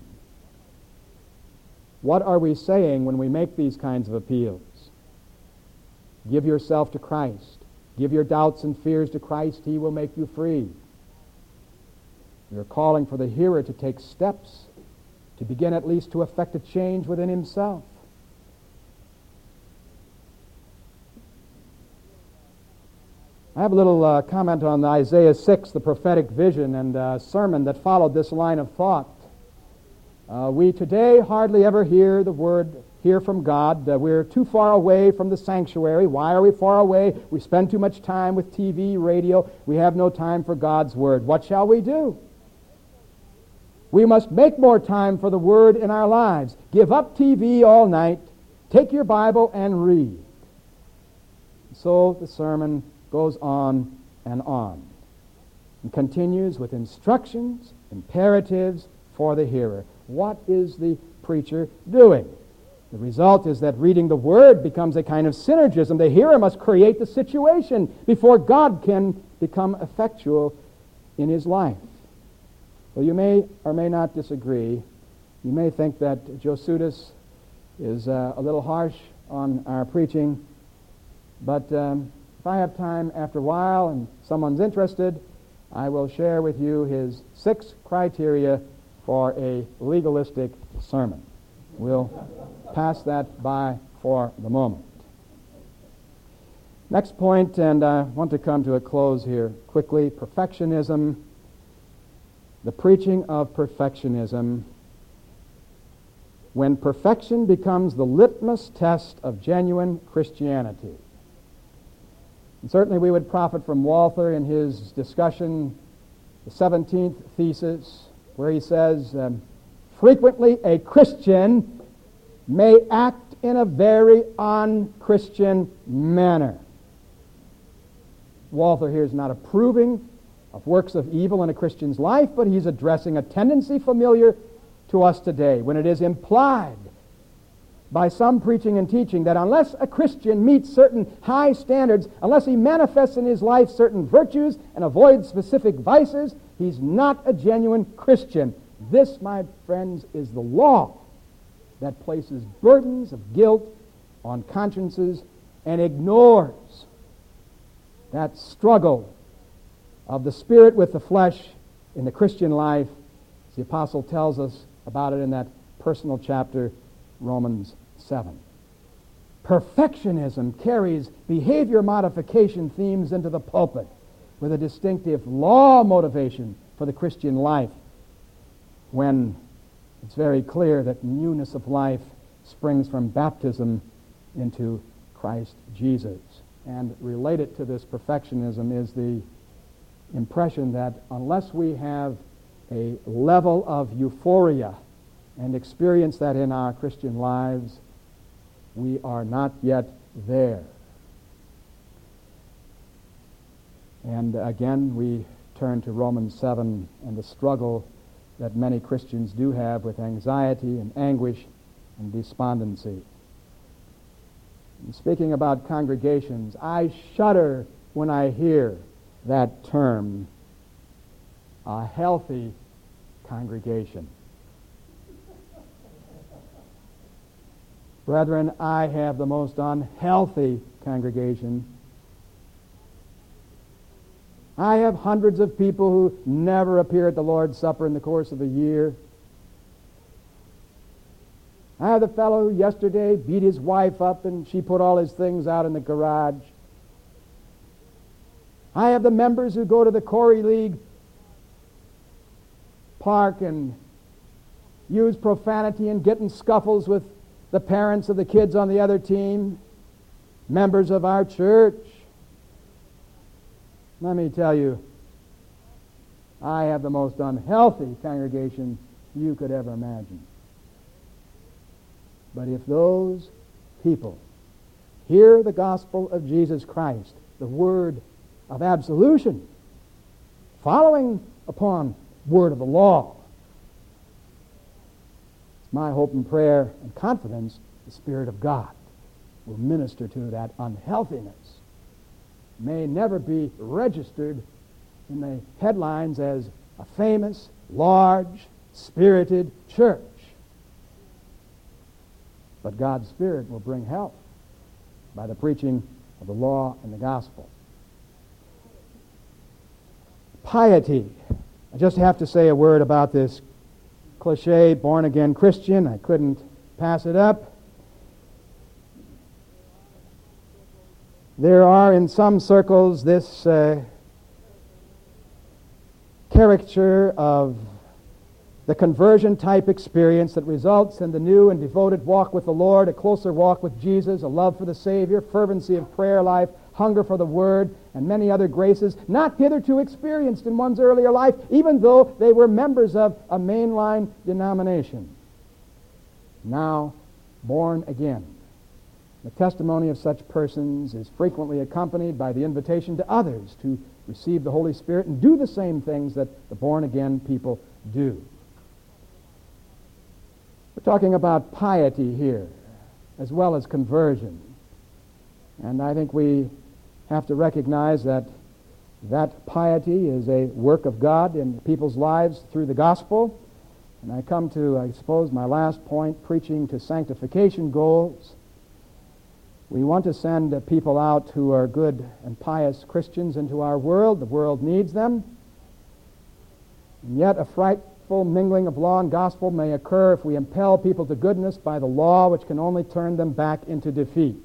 What are we saying when we make these kinds of appeals? Give yourself to Christ. Give your doubts and fears to Christ. He will make you free. We are calling for the hearer to take steps to begin at least to effect a change within himself. I have a little comment on Isaiah 6, the prophetic vision, and sermon that followed this line of thought. We today hardly ever hear from God. We're too far away from the sanctuary. Why are we far away? We spend too much time with TV, radio. We have no time for God's Word. What shall we do? We must make more time for the Word in our lives. Give up TV all night. Take your Bible and read. So the sermon goes on and continues with instructions, imperatives for the hearer. What is the preacher doing? The result is that reading the Word becomes a kind of synergism. The hearer must create the situation before God can become effectual in his life. Well, you may or may not disagree. You may think that Josephus is a little harsh on our preaching, but if I have time after a while and someone's interested, I will share with you his 6 criteria for a legalistic sermon. We'll pass that by for the moment. Next point, and I want to come to a close here quickly, perfectionism. The preaching of perfectionism. When perfection becomes the litmus test of genuine Christianity. And certainly we would profit from Walther in his discussion, the 17th thesis, where he says, frequently a Christian may act in a very unchristian manner. Walther here is not approving of works of evil in a Christian's life, but he's addressing a tendency familiar to us today when it is implied by some preaching and teaching that unless a Christian meets certain high standards, unless he manifests in his life certain virtues and avoids specific vices, he's not a genuine Christian. This, my friends, is the law that places burdens of guilt on consciences and ignores that struggle of the spirit with the flesh in the Christian life, as the apostle tells us about it in that personal chapter, Romans 7. Perfectionism carries behavior modification themes into the pulpit with a distinctive law motivation for the Christian life, when it's very clear that newness of life springs from baptism into Christ Jesus. and related to this perfectionism is the impression that unless we have a level of euphoria and experience that in our Christian lives, we are not yet there. And again, we turn to Romans 7 and the struggle that many Christians do have with anxiety and anguish and despondency. And speaking about congregations, I shudder when I hear that term, a healthy congregation. Brethren, I have the most unhealthy congregation. I have hundreds of people who never appear at the Lord's Supper in the course of a year. I have the fellow who yesterday beat his wife up and she put all his things out in the garage. I have the members who go to the Corey League park and use profanity and get in scuffles with the parents of the kids on the other team, members of our church. Let me tell you, I have the most unhealthy congregation you could ever imagine. But if those people hear the gospel of Jesus Christ, the word of absolution, following upon word of the law, it's my hope and prayer and confidence the Spirit of God will minister to that unhealthiness. May never be registered in the headlines as a famous, large, spirited church. But God's Spirit will bring health by the preaching of the law and the gospel. Piety. I just have to say a word about this cliche born-again Christian. I couldn't pass it up. There are in some circles this caricature of the conversion type experience that results in the new and devoted walk with the Lord, a closer walk with Jesus, a love for the Savior, fervency of prayer life, hunger for the Word, and many other graces not hitherto experienced in one's earlier life, even though they were members of a mainline denomination. Now born again. The testimony of such persons is frequently accompanied by the invitation to others to receive the Holy Spirit and do the same things that the born-again people do. We're talking about piety here, as well as conversion. And I think we have to recognize that that piety is a work of God in people's lives through the gospel. And I come to, I suppose, my last point, preaching to sanctification goals. We want to send people out who are good and pious Christians into our world. The world needs them. And yet a frightful mingling of law and gospel may occur if we impel people to goodness by the law, which can only turn them back into defeat.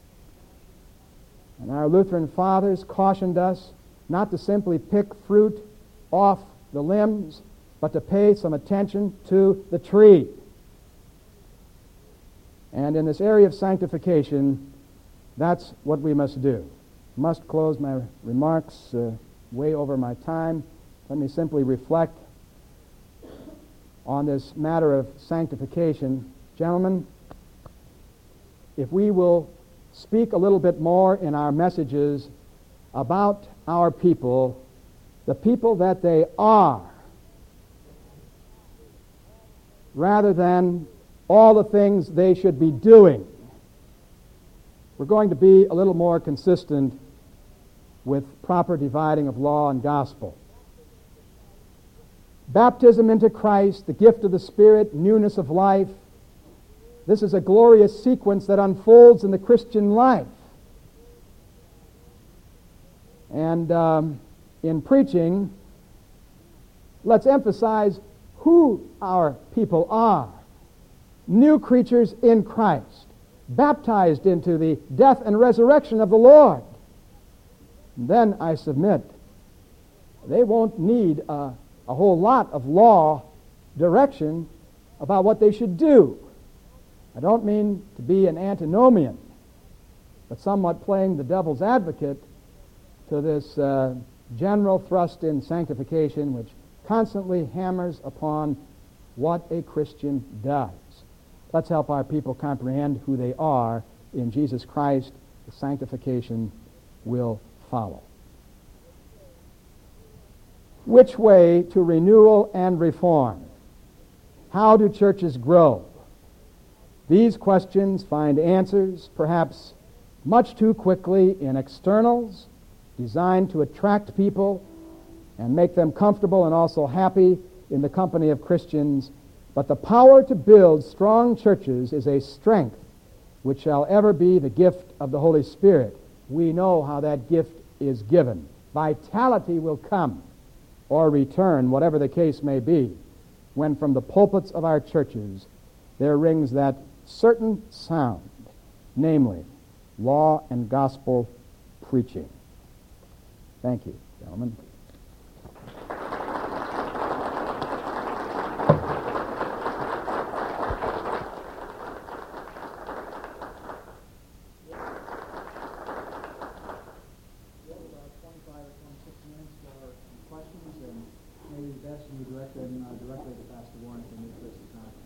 And our Lutheran fathers cautioned us not to simply pick fruit off the limbs, but to pay some attention to the tree. And in this area of sanctification, that's what we must do. I must close my remarks way over my time. Let me simply reflect on this matter of sanctification. Gentlemen, if we will speak a little bit more in our messages about our people, the people that they are, rather than all the things they should be doing, we're going to be a little more consistent with proper dividing of law and gospel. Baptism into Christ, the gift of the Spirit, newness of life. This is a glorious sequence that unfolds in the Christian life. And in preaching, let's emphasize who our people are. New creatures in Christ, baptized into the death and resurrection of the Lord. And then I submit, they won't need a whole lot of law direction about what they should do. I don't mean to be an antinomian, but somewhat playing the devil's advocate to this general thrust in sanctification, which constantly hammers upon what a Christian does. Let's help our people comprehend who they are in Jesus Christ. The sanctification will follow. Which way to renewal and reform? How do churches grow? These questions find answers, perhaps much too quickly, in externals designed to attract people and make them comfortable and also happy in the company of Christians. But the power to build strong churches is a strength which shall ever be the gift of the Holy Spirit. We know how that gift is given. Vitality will come or return, whatever the case may be, when from the pulpits of our churches there rings that certain sound, namely, law and gospel preaching. Thank you, gentlemen. Directly to Pastor Warren for me for this time.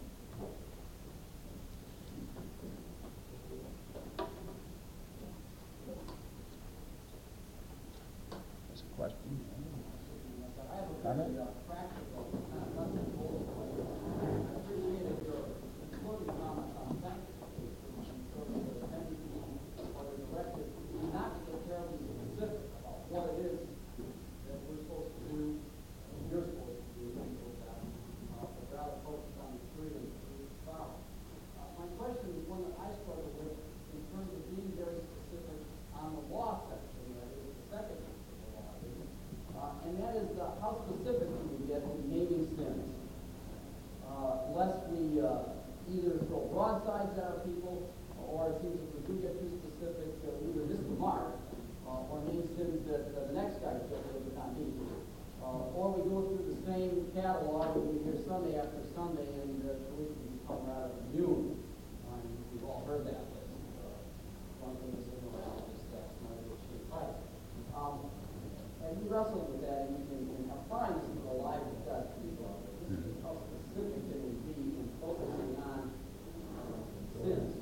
That's a question. I have a very practical, not simple. I appreciated your closing comments on sanctification and sort of the tendency or the directive not to get terribly specific about what it is that we're supposed to do and you're supposed to do. Rather focused on the freedom to follow. My question is one that I struggle with in terms of being very specific on the law section, that is the second piece of the law, and that is how specific can we get in naming sins, lest we either throw broadsides at our people, or it seems if we do get too specific, either miss the mark, or name sins that the next guy is guilty of but not me. Or we go through the same catalog and we hear Sunday after Sunday, and we become rather immune. We've all heard that list. One thing is immorality, sex, murder, cheat, fight. And you wrestle with that in applying this to the lives of God's people. This is how specific they would be in focusing on sins.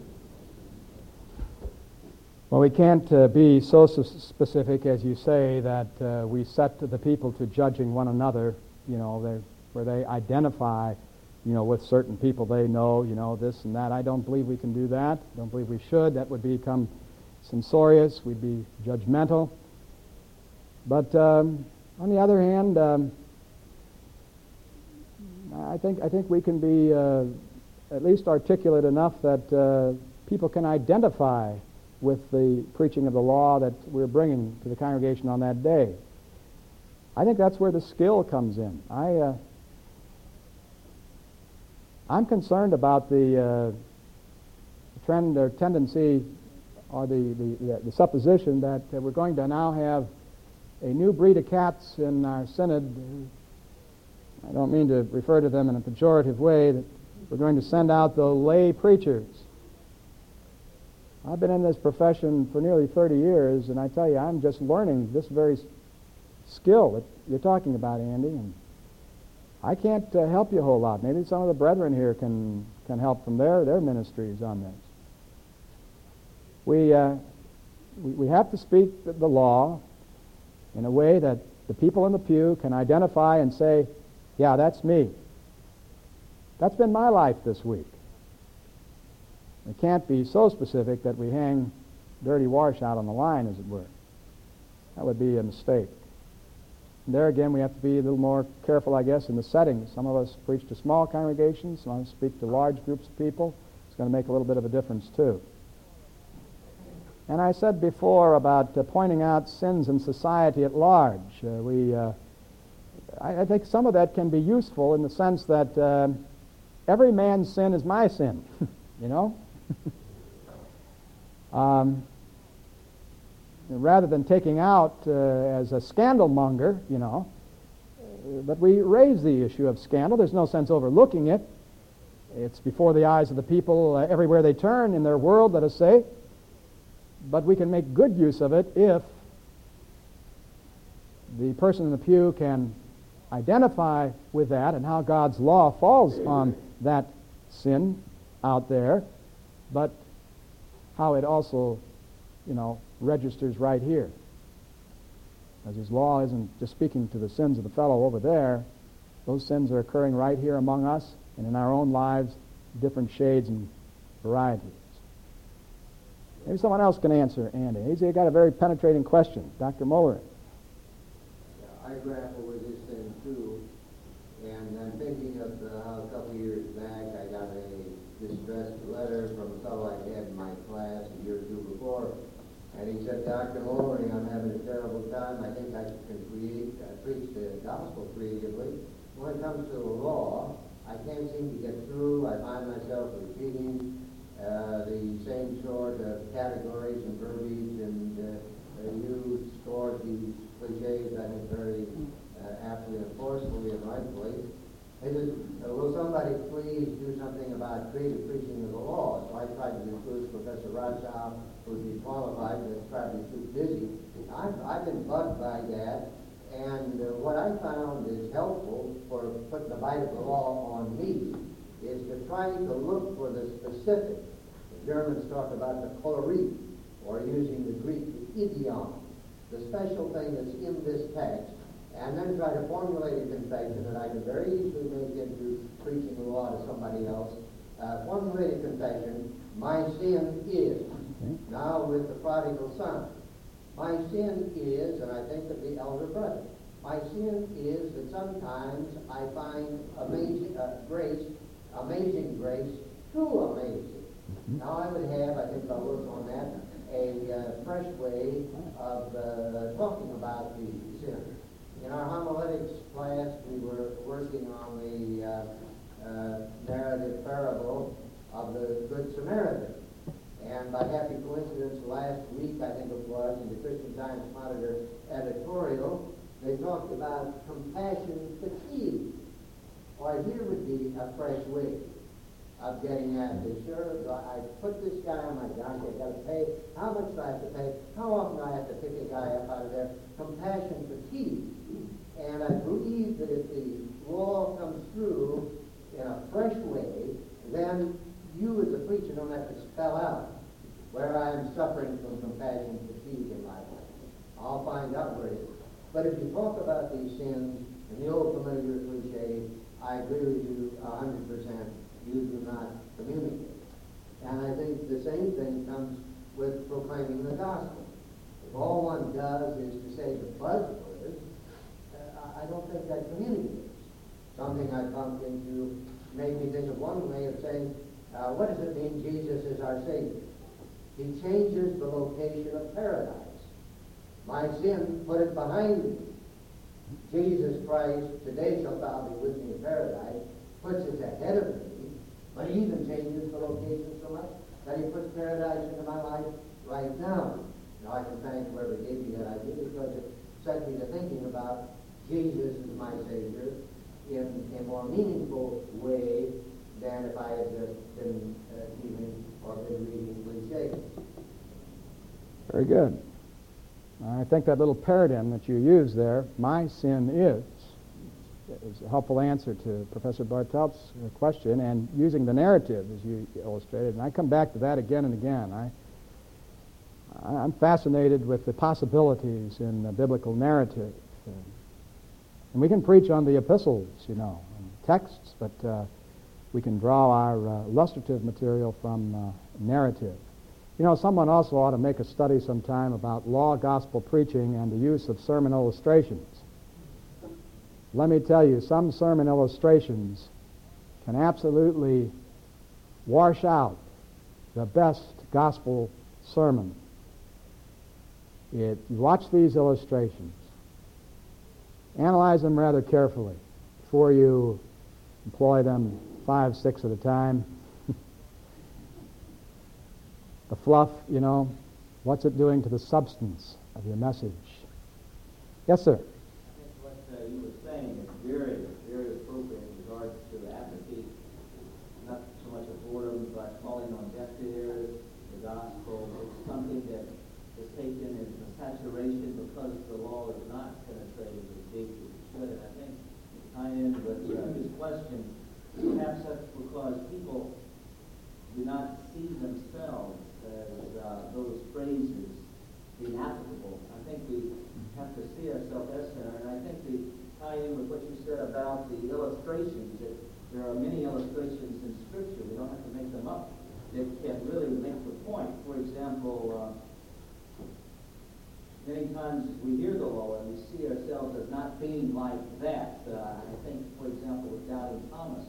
Well, we can't be so specific, as you say, that we set the people to judging one another, where they identify, with certain people they know, this and that. I don't believe we can do that. I don't believe we should. That would become censorious. We'd be judgmental. But on the other hand, I think we can be at least articulate enough that people can identify with the preaching of the law that we're bringing to the congregation on that day. I think that's where the skill comes in. I'm concerned about the trend or tendency or the supposition that we're going to now have a new breed of cats in our synod. I don't mean to refer to them in a pejorative way, that we're going to send out the lay preachers. I've been in this profession for nearly 30 years, and I tell you, I'm just learning this very skill that you're talking about, Andy, and I can't help you a whole lot. Maybe some of the brethren here can help from their ministries on this. We have to speak the law in a way that the people in the pew can identify and say, yeah, that's me. That's been my life this week. It can't be so specific that we hang dirty wash out on the line, as it were. That would be a mistake. And there again, we have to be a little more careful, I guess, in the settings. Some of us preach to small congregations, some of us speak to large groups of people. It's going to make a little bit of a difference, too. And I said before about pointing out sins in society at large. I think some of that can be useful in the sense that every man's sin is my sin, rather than taking out as a scandal monger, but we raise the issue of scandal. There's no sense overlooking it. It's before the eyes of the people everywhere they turn in their world, let us say. But we can make good use of it if the person in the pew can identify with that and how God's law falls on that sin out there, but how it also, registers right here. As his law isn't just speaking to the sins of the fellow over there, those sins are occurring right here among us and in our own lives, different shades and varieties. Maybe someone else can answer, Andy. He's got a very penetrating question. Dr. Mollering. I grapple with this thing too, and I'm thinking of how a couple of years back I got a distressed letter from a fellow I had in my class a year or two before, and he said, Dr. Mollering, I'm having a terrible time. I think I can preach the gospel creatively. When it comes to the law, I can't seem to get through. I find myself repeating the same sort of categories and verbiage, and you scored these cliches, I think, very aptly and forcefully and rightfully. He says, will somebody please do something about creative preaching of the law? So I tried to recruit Professor Rothschild, who'd be qualified, but it's probably too busy. I've been bugged by that, and what I found is helpful for putting the bite of the law on me is to try to look for the specific. The Germans talk about the Chorit, or using the Greek, the idiom, the special thing that's in this text, and then try to formulate a confession that I can very easily make into preaching the law to somebody else. Formulate a confession, my sin is, now with the prodigal son. My sin is, and I think of the elder brother, my sin is that sometimes I find amazing grace, too amazing. Now I would have, I think I'll work on that, a fresh way of talking about the sin. In our homiletics class, we were working on the narrative parable of the Good Samaritan. And by happy coincidence, last week, I think it was, in the Christian Science Monitor editorial, they talked about compassion fatigue. Or here would be a fresh way of getting at this. Sure, I put this guy on my donkey, I've got to pay. How much do I have to pay? How often do I have to pick a guy up out of there? Compassion fatigue. And I believe that if the law comes through in a fresh way, then you as a preacher don't have to spell out where I am suffering from compassion fatigue in my life. I'll find out where it is. But if you talk about these sins, and the old familiar cliche, I agree with you 100%, you do not communicate. And I think the same thing comes with proclaiming the gospel. If all one does is to say the buzzwords, I don't think that communicates. Something I bumped into made me think of one way of saying, what does it mean Jesus is our Savior? He changes the location of paradise. My sin, put it behind me. Jesus Christ, today shalt thou be with me in paradise, puts it ahead of me, but he even changes the location so much that he puts paradise into my life right now. Now I can thank whoever gave me that idea because it set me to thinking about Jesus as my Savior in a more meaningful way than if I had just been teaching or been reading cliches. Very good. I think that little paradigm that you use there, my sin is a helpful answer to Professor Bartelt's question, and using the narrative as you illustrated. And I come back to that again and again. I'm fascinated with the possibilities in the biblical narrative. And we can preach on the epistles, and texts, but we can draw our illustrative material from narrative. Someone also ought to make a study sometime about law gospel preaching and the use of sermon illustrations. Let me tell you, some sermon illustrations can absolutely wash out the best gospel sermon. You watch these illustrations, analyze them rather carefully before you employ them 5, 6 at a time. The fluff, what's it doing to the substance of your message? Yes, sir. I think what you were saying is very, very appropriate in regards to application. Not so much of boredom, but falling on deaf ears, the gospel. It's something society that is taken as a saturation because the law is not penetrating as deep as it should. And I think I end with his question, perhaps that's because people do not see themselves as those phrases being applicable. I think we have to see ourselves as sinners, and I think we tie in with what you said about the illustrations, that there are many illustrations in Scripture. We don't have to make them up. That can really make the point. For example, many times we hear the law and we see ourselves as not being like that. I think, for example, with doubting Thomas,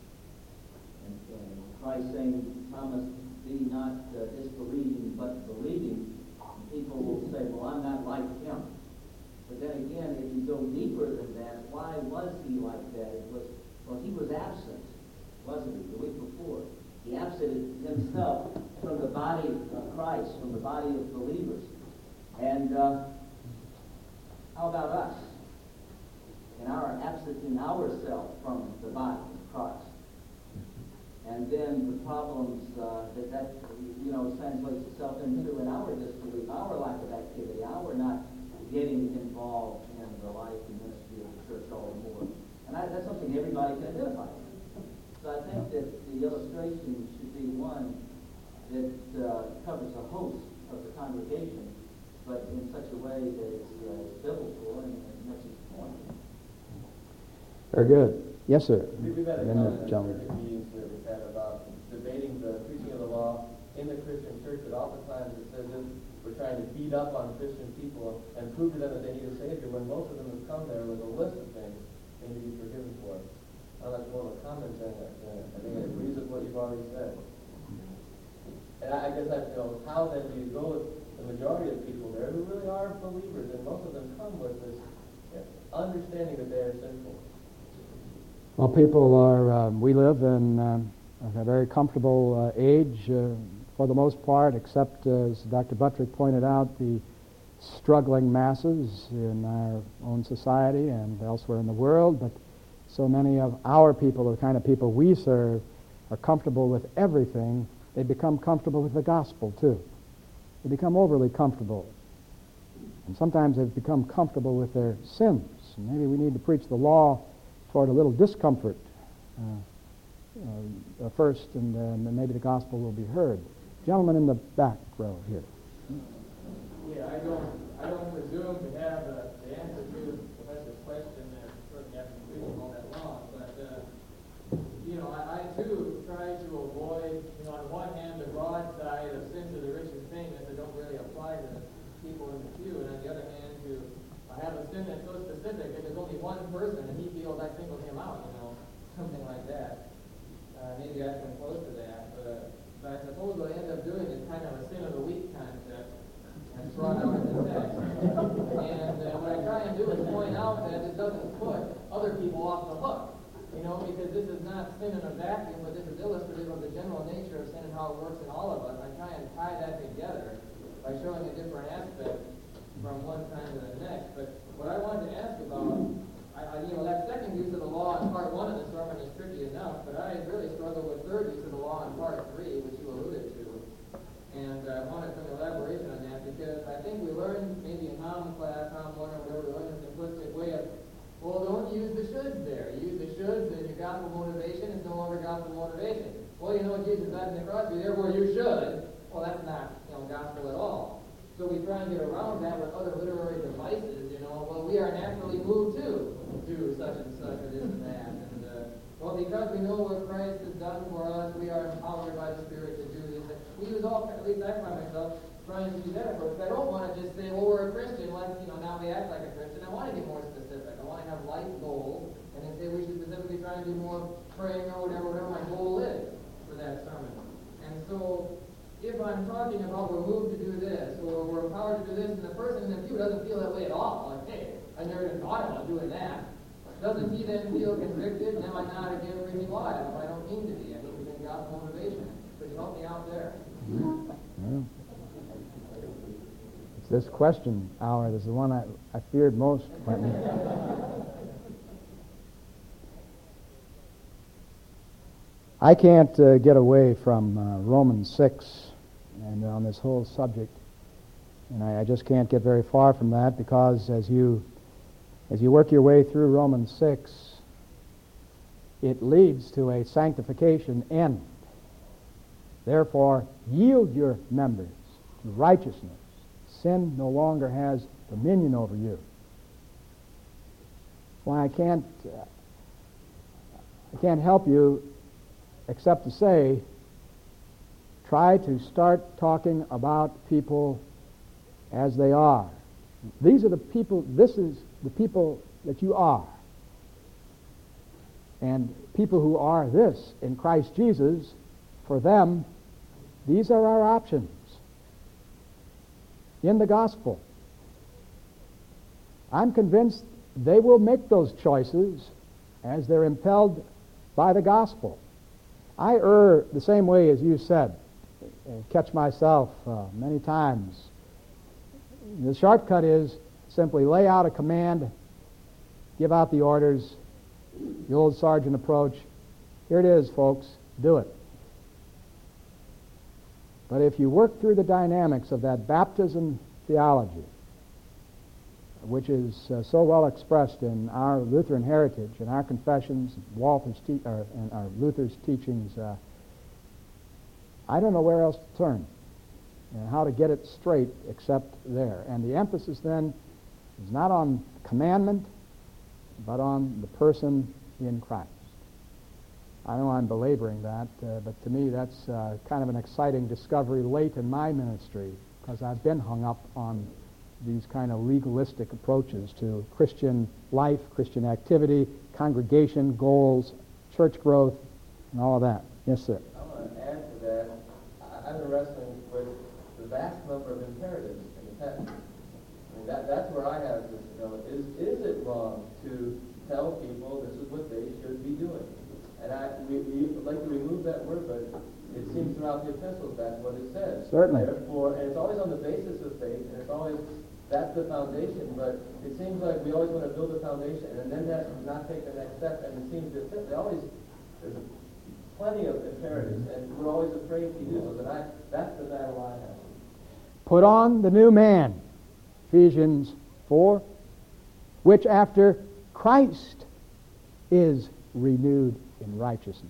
and Christ saying, Thomas, be not disbelieving, but believing. And people will say, well, I'm not like him. But then again, if you go deeper than that, why was he like that? He was absent, wasn't he, the week before? He absented himself from the body of Christ, from the body of believers. And how about us? And our absenting ourselves from the body of Christ. And then the problems that translates itself into in our disbelief, our lack of activity, our not getting involved in the life and ministry of the church all the more. And that's something everybody can identify with. So I think that the illustration should be one that covers a host of the congregation, but in such a way that it's biblical and makes its point. Very good. Yes, sir. We've had a comment in meetings that we've had about debating the preaching of the law in the Christian church, but oftentimes it says that we're trying to beat up on Christian people and prove to them that they need a Savior, when most of them have come there with a list of things they need to be forgiven for. That's more of a comment than I think it agrees with what you've already said. And I guess how then do you go with the majority of people there who really are believers, and most of them come with this understanding that they are sinful? Well, people are, we live in a very comfortable age for the most part, except, as Dr. Buttrick pointed out, the struggling masses in our own society and elsewhere in the world. But so many of our people, the kind of people we serve, are comfortable with everything. They become comfortable with the gospel, too. They become overly comfortable. And sometimes they've become comfortable with their sins. And maybe we need to preach the law toward a little discomfort first, and then maybe the gospel will be heard. Gentleman in the back row here. Yeah, I don't presume to have the answer to the professor's question that certainly after preaching all that long, but I too try to avoid, on one hand, the broad side of sin to the richest thing that don't really apply to people in the pew, and on the other hand, to have a sin that's so specific that there's only one person and he feels I singled him out, something like that. Maybe I come close to that, but I suppose what I end up doing is kind of a sin of the week concept that's brought out in the text. And what I try and do is point out that it doesn't put other people off the hook, because this is not sin in a vacuum, but this is illustrative of the general nature of sin and how it works in all of us. I try and tie that together by showing a different aspect from one time to the next. But what I wanted to ask about, that second use of the law in part one of the sermon is tricky enough, but I really struggle with third use of the law in part three, which you alluded to. And I wanted some elaboration on that, because I think we learned, maybe in Tom class, Tom 1 or whatever, we learned a simplistic way of, well, don't use the shoulds there. You use the shoulds and your gospel motivation is no longer gospel motivation. Well, Jesus died on the cross, therefore you should. Well, that's not, gospel at all. So we try and get around that with other literary devices, well, we are naturally moved to do such and such or this and that. And, because we know what Christ has done for us, we are empowered by the Spirit to do this. We use all, at least I find myself trying to do that approach. I don't want to just say, well, we're a Christian, now we act like a Christian. I want to get more specific. I want to have life goals, and then say we should specifically try and do more praying or whatever my goal is for that sermon. And so, if I'm talking about we're moved to do this, or we're empowered to do this, and the person in the pew doesn't feel that way at all, like, hey, I never even thought about doing that, doesn't he then feel convicted? Am I not again preaching why? I don't mean to be. I need to be gospel motivation. Could you help me out there? Well, it's this question hour. This is the one I feared most, Clinton. I can't get away from Romans 6 and on this whole subject And I just can't get very far from that, because as you work your way through Romans 6, it leads to a sanctification end. Therefore, yield your members to righteousness. Sin no longer has dominion over you. Well, I can't help you except to say, try to start talking about people as they are. These are the people, this is the people that you are. And people who are this in Christ Jesus, for them, these are our options in the gospel. I'm convinced they will make those choices as they're impelled by the gospel. I err the same way as you said, catch myself many times. The shortcut is simply lay out a command, give out the orders, the old sergeant approach. Here it is, folks, do it. But if you work through the dynamics of that baptism theology, which is so well expressed in our Lutheran heritage, in our confessions, and our Luther's teachings, I don't know where else to turn and how to get it straight except there. And the emphasis then is not on commandment, but on the person in Christ. I know I'm belaboring that, but to me that's kind of an exciting discovery late in my ministry, because I've been hung up on these kind of legalistic approaches to Christian life, Christian activity, congregation, goals, church growth, and all of that. Yes, sir. I want to add to that. I've been wrestling with the vast number of imperatives in the text. I mean, that's where I have this, is it wrong to tell people this is what they should be doing? And we like to remove that word, but it seems throughout the epistles that's what it says. Certainly. Therefore, and it's always on the basis of faith, and it's always, that's the foundation, but it seems like we always want to build a foundation and then not take the next step, and it seems that there's plenty of imperatives, and we're always afraid to do those, and that's the battle I have. Put on the new man, Ephesians 4, which after Christ is renewed in righteousness.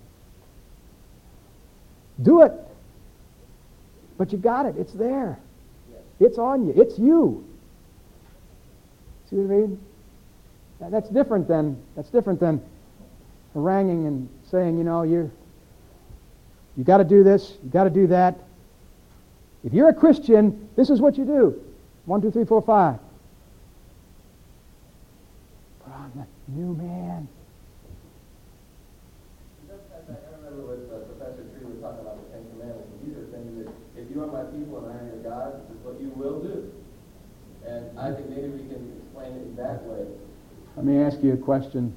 Do it. But you got it. It's there. Yes. It's on you. It's you. See what I mean? That's different than haranguing and saying, you got to do this, you got to do that. If you're a Christian, this is what you do. 1, 2, 3, 4, 5. Put on the new man. I remember what Professor Tree was talking about the Ten Commandments, and these are things that if you are my people and I am your God, this is what you will do. And I think maybe we can explain it that way. Let me ask you a question.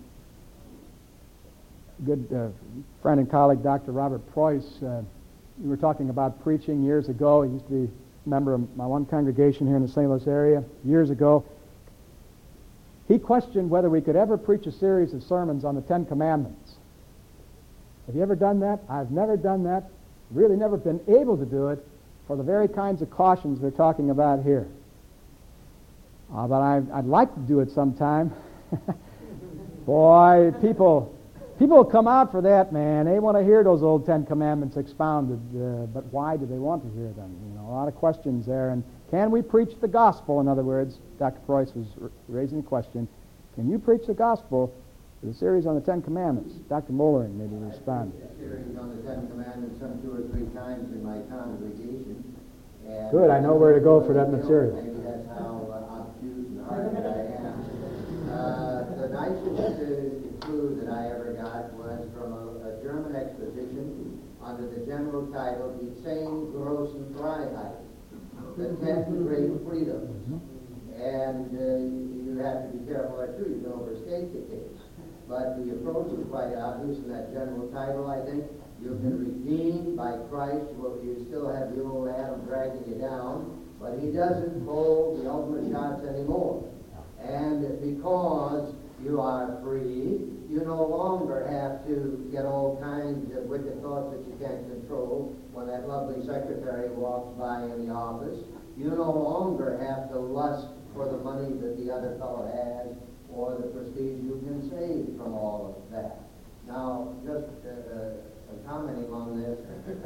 Good friend and colleague, Dr. Robert Preuss, we were talking about preaching years ago. He used to be a member of my one congregation here in the St. Louis area years ago. He questioned whether we could ever preach a series of sermons on the Ten Commandments. Have you ever done that? I've never done that. Really never been able to do it for the very kinds of cautions we're talking about here. But I'd like to do it sometime. Boy, people come out for that, man. They want to hear those old Ten Commandments expounded. But why do they want to hear them? A lot of questions there. And can we preach the gospel? In other words, Dr. Preuss was raising the question, can you preach the gospel? The series on the Ten Commandments. Dr. Mollering maybe respond. A series on the Ten Commandments some 2 or 3 times in my congregation. And good, I know where to go for that material. Maybe that's how obtuse and hard I am. The nicest clue that I ever got was from a German exposition under the general title, Die 10 großen Freiheiten, the 10 great freedoms. And you have to be careful there too, you can overstate the case. But the approach is quite obvious in that general title, I think. You've been redeemed by Christ. Well, you still have the old Adam dragging you down, but he doesn't pull the ultimate shots anymore. And because you are free, you no longer have to get all kinds of wicked thoughts that you can't control when that lovely secretary walks by in the office. You no longer lust for the money that the other fellow has, or the prestige you can save from all of that. Now, just commenting on this,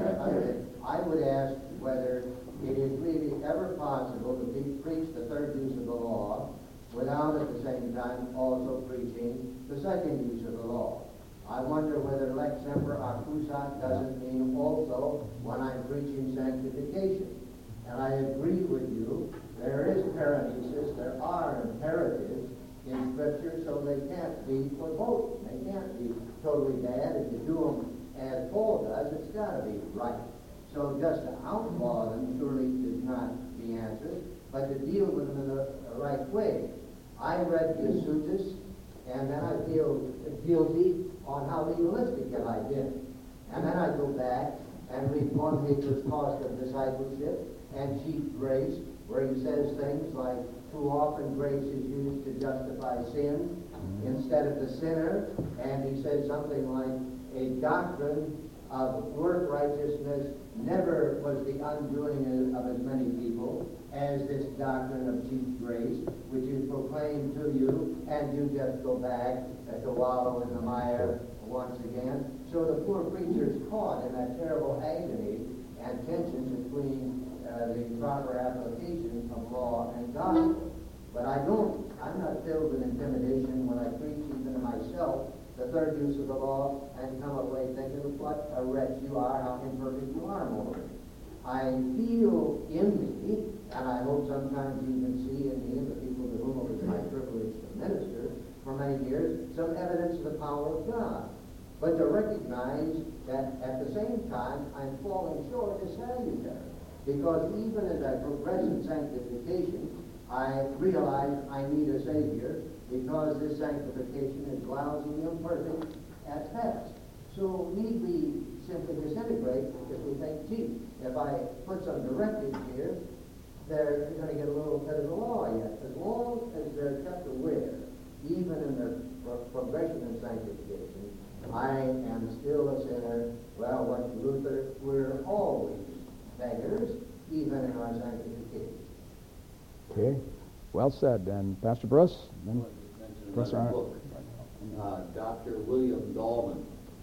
I would ask whether it is really ever possible to preach the third use of the law without at the same time also preaching the second use of the law. I wonder whether lex semper accusat doesn't mean also when I'm preaching sanctification. And I agree with you, there is paradoxes, there are imperatives in Scripture, so they can't be for both. They can't be totally bad. If you do them as Paul does, it's got to be right. So just to outlaw them surely is not the answer, but to deal with them in the right way. I read Eusebius, and then I feel guilty on how legalistic have I been. And then I go back and read Bonhoeffer's Cost of Discipleship and Cheap Grace, where he says things like, too often grace is used to justify sin instead of the sinner, and he says something like, a doctrine of work righteousness never was the undoing of as many people as this doctrine of cheap grace, which is proclaimed to you, and you just go back to wallow in the mire once again. So the poor preacher's caught in that terrible agony and tension between the proper application of law and gospel. But I'm not filled with intimidation when I preach even to myself the third use of the law and come away thinking, what a wretch you are, how imperfect you are, Lord. I feel in me, and I hope sometimes you can see in me and the people to whom it was my privilege to minister for many years, some evidence of the power of God. But to recognize that at the same time I'm falling short is salutary. Because even as I progress in sanctification, I realize I need a Savior, because this sanctification is lousy and imperfect at best. So need we simply disintegrate because we think, gee, if I put some directives here, they're going to get a little bit of the law yet. As long as they're kept aware, even in their progression in sanctification, I am still a sinner. Well, like Luther, we're always beggars, even in our sanctification. Okay, well said. And Pastor Bruce? Then Professor book. Dr. William Dahlman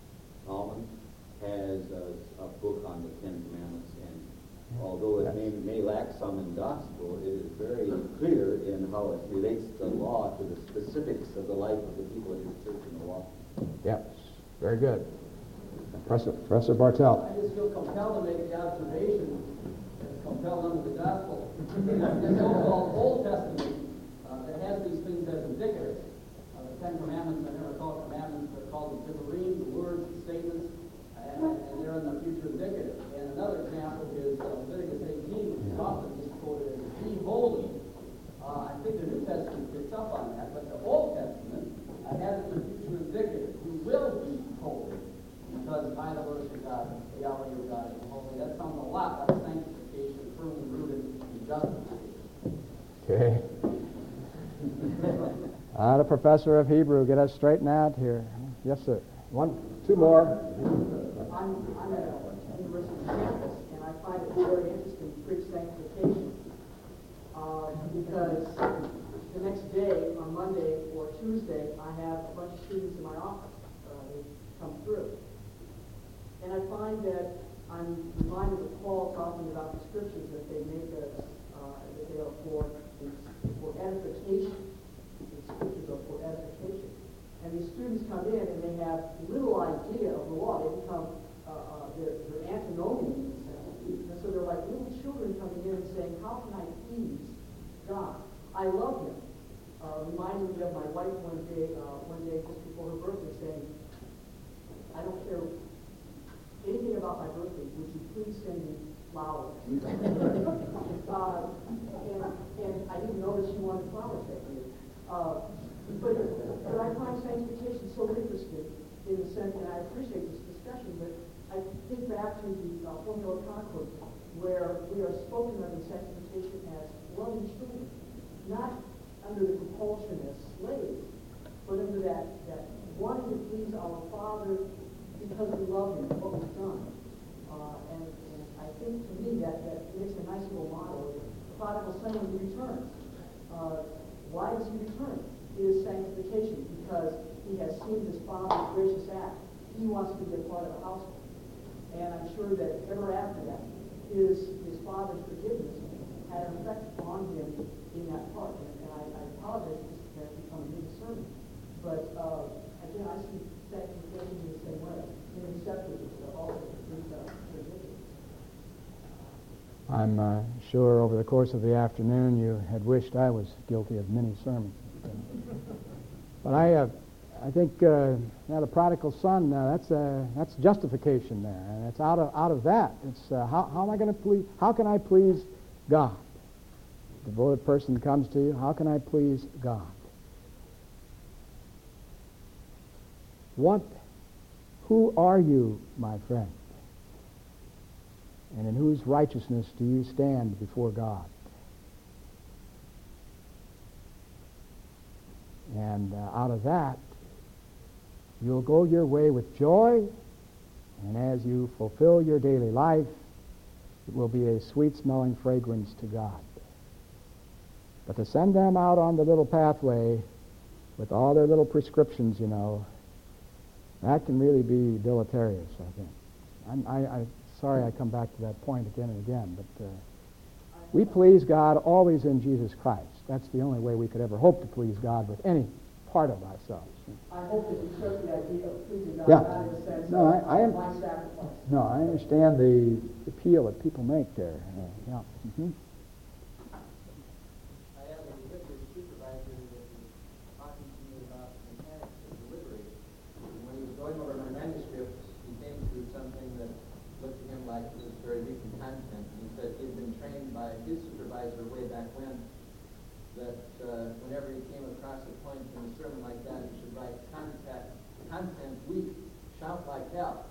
has a book on the Ten Commandments, and although it may lack some in gospel, it is very clear in how it relates the law to the specifics of the life of the people in his church in Milwaukee. Yep, very good. Professor Bartell. I just feel compelled to make the observation that's compelled under the gospel. The so-called Old Testament that has these things as indicative. The Ten Commandments, I never call it commandments, they're called the Devarim, the words, the statements, and they're in the future indicative. And another example is Leviticus 18, which is often just quoted as be holy. I think the New Testament picks up on that, but the Old Testament has it in the future indicative. You will be holy, because I, the Lord your God, Yahweh your God, is holy. That sounds a lot like sanctification, firmly rooted in justification. Okay. The professor of Hebrew, get us straightened out here. Yes, sir. Two more. I'm at a university campus, and I find it very interesting to preach sanctification because the next day, on Monday or Tuesday, I have a bunch of students in my office. They come through. And I find that I'm reminded of Paul talking about the scriptures that they make us, that they are for edification. The scriptures are for edification. And these students come in and they have little idea of the law. They become, they're antinomians. And so they're like little children coming in and saying, how can I please God? I love him. Reminded me of my wife one day just before her birthday saying, I don't care anything about my birthday, would you please send me flowers? And I didn't know that she wanted flowers that year. But I find sanctification so interesting in the sense, and I appreciate this discussion, but I think back to the Formula Concord, where we are spoken of in sanctification as loving children, not under the compulsion as slaves, but under that wanting to please our Father because we love him, what we've done. And I think to me that makes a nice little model of the prodigal son when he returns. why does he return? It is sanctification, because he has seen his Father's gracious act. He wants to be a part of the household. And I'm sure that ever after that, his Father's forgiveness had an effect on him in that part. And I apologize if this has become a big sermon. But again, I see sanctification in the same way. In acceptance also with forgiveness. I'm sure over the course of the afternoon you had wished I was guilty of many sermons. But I think the prodigal son, that's justification there, and it's out of that. It's how am I going to please? How can I please God? The devoted person comes to you. How can I please God? Who are you, my friend? And in whose righteousness do you stand before God? And out of that, you'll go your way with joy, and as you fulfill your daily life, it will be a sweet-smelling fragrance to God. But to send them out on the little pathway with all their little prescriptions, that can really be deleterious, I think. I'm sorry I come back to that point again and again, but we please God always in Jesus Christ. That's the only way we could ever hope to please God with any part of ourselves. I hope that you took the idea of pleasing God, Yeah. not in the sense No, of I am- my sacrifice. No, I understand the appeal that people make there. Yeah. Mm-hmm. I have a history supervisor that was talking to me about mechanics of delivery. And when he was going over my manuscripts, he came to something that looked to him like it was very weak in content. And he said he had been trained by his supervisor way back when that whenever he came across a point in a sermon like that, he should write content weak, shout like hell.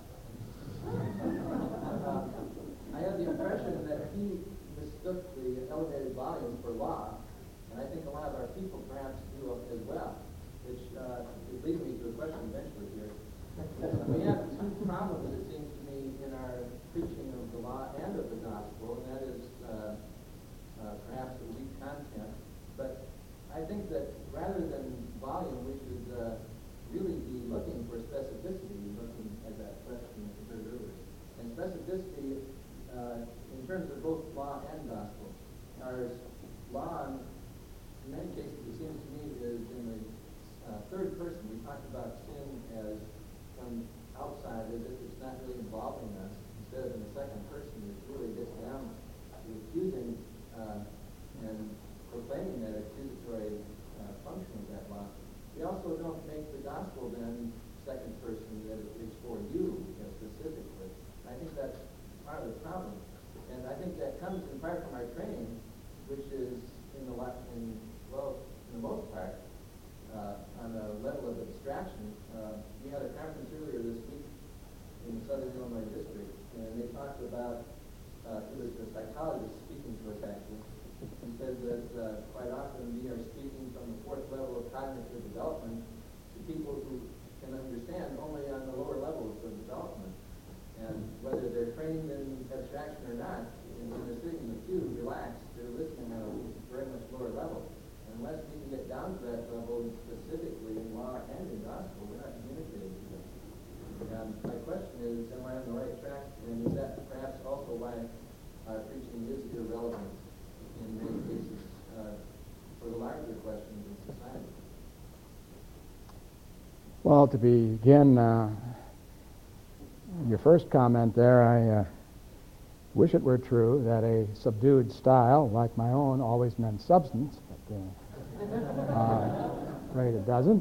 I had the impression that he mistook the elevated volume for law, and I think a lot of our people perhaps do as well, which would lead me to a question eventually here. We have two problems, it seems to me, in our preaching of the law and of the gospel, and that is perhaps the weak content. But I think that rather than volume, we should really be looking for specificity, looking at that question that we heard earlier. And specificity in terms of both law and gospel. Our law, in many cases, it seems to me, is in the third person. We talked about sin as from outside, as if it's not really involving us. Instead of in the second person, it really gets down to accusing and proclaiming that accusatory function of that law. We also don't make the gospel then second person, that it's for you specifically. I think that's part of the problem. And I think that comes in part from our training, which is in the most part, on a level of abstraction. We had a conference earlier this week in the Southern Illinois District, and they talked about, it was a psychologist speaking to us actually. He said that quite often we are speaking from the fourth level of cognitive development to people who can understand only on the lower levels of development. And whether they're trained in abstraction or not, when they're sitting in the pew, relaxed, they're listening at a very much lower level. And unless we can get down to that level specifically in law and in gospel, we're not communicating to them. And my question is, am I on the right track? And is that perhaps also why our preaching is irrelevant in many cases for the larger questions in society? Well, to begin your first comment there, I wish it were true that a subdued style like my own always meant substance, but afraid it doesn't.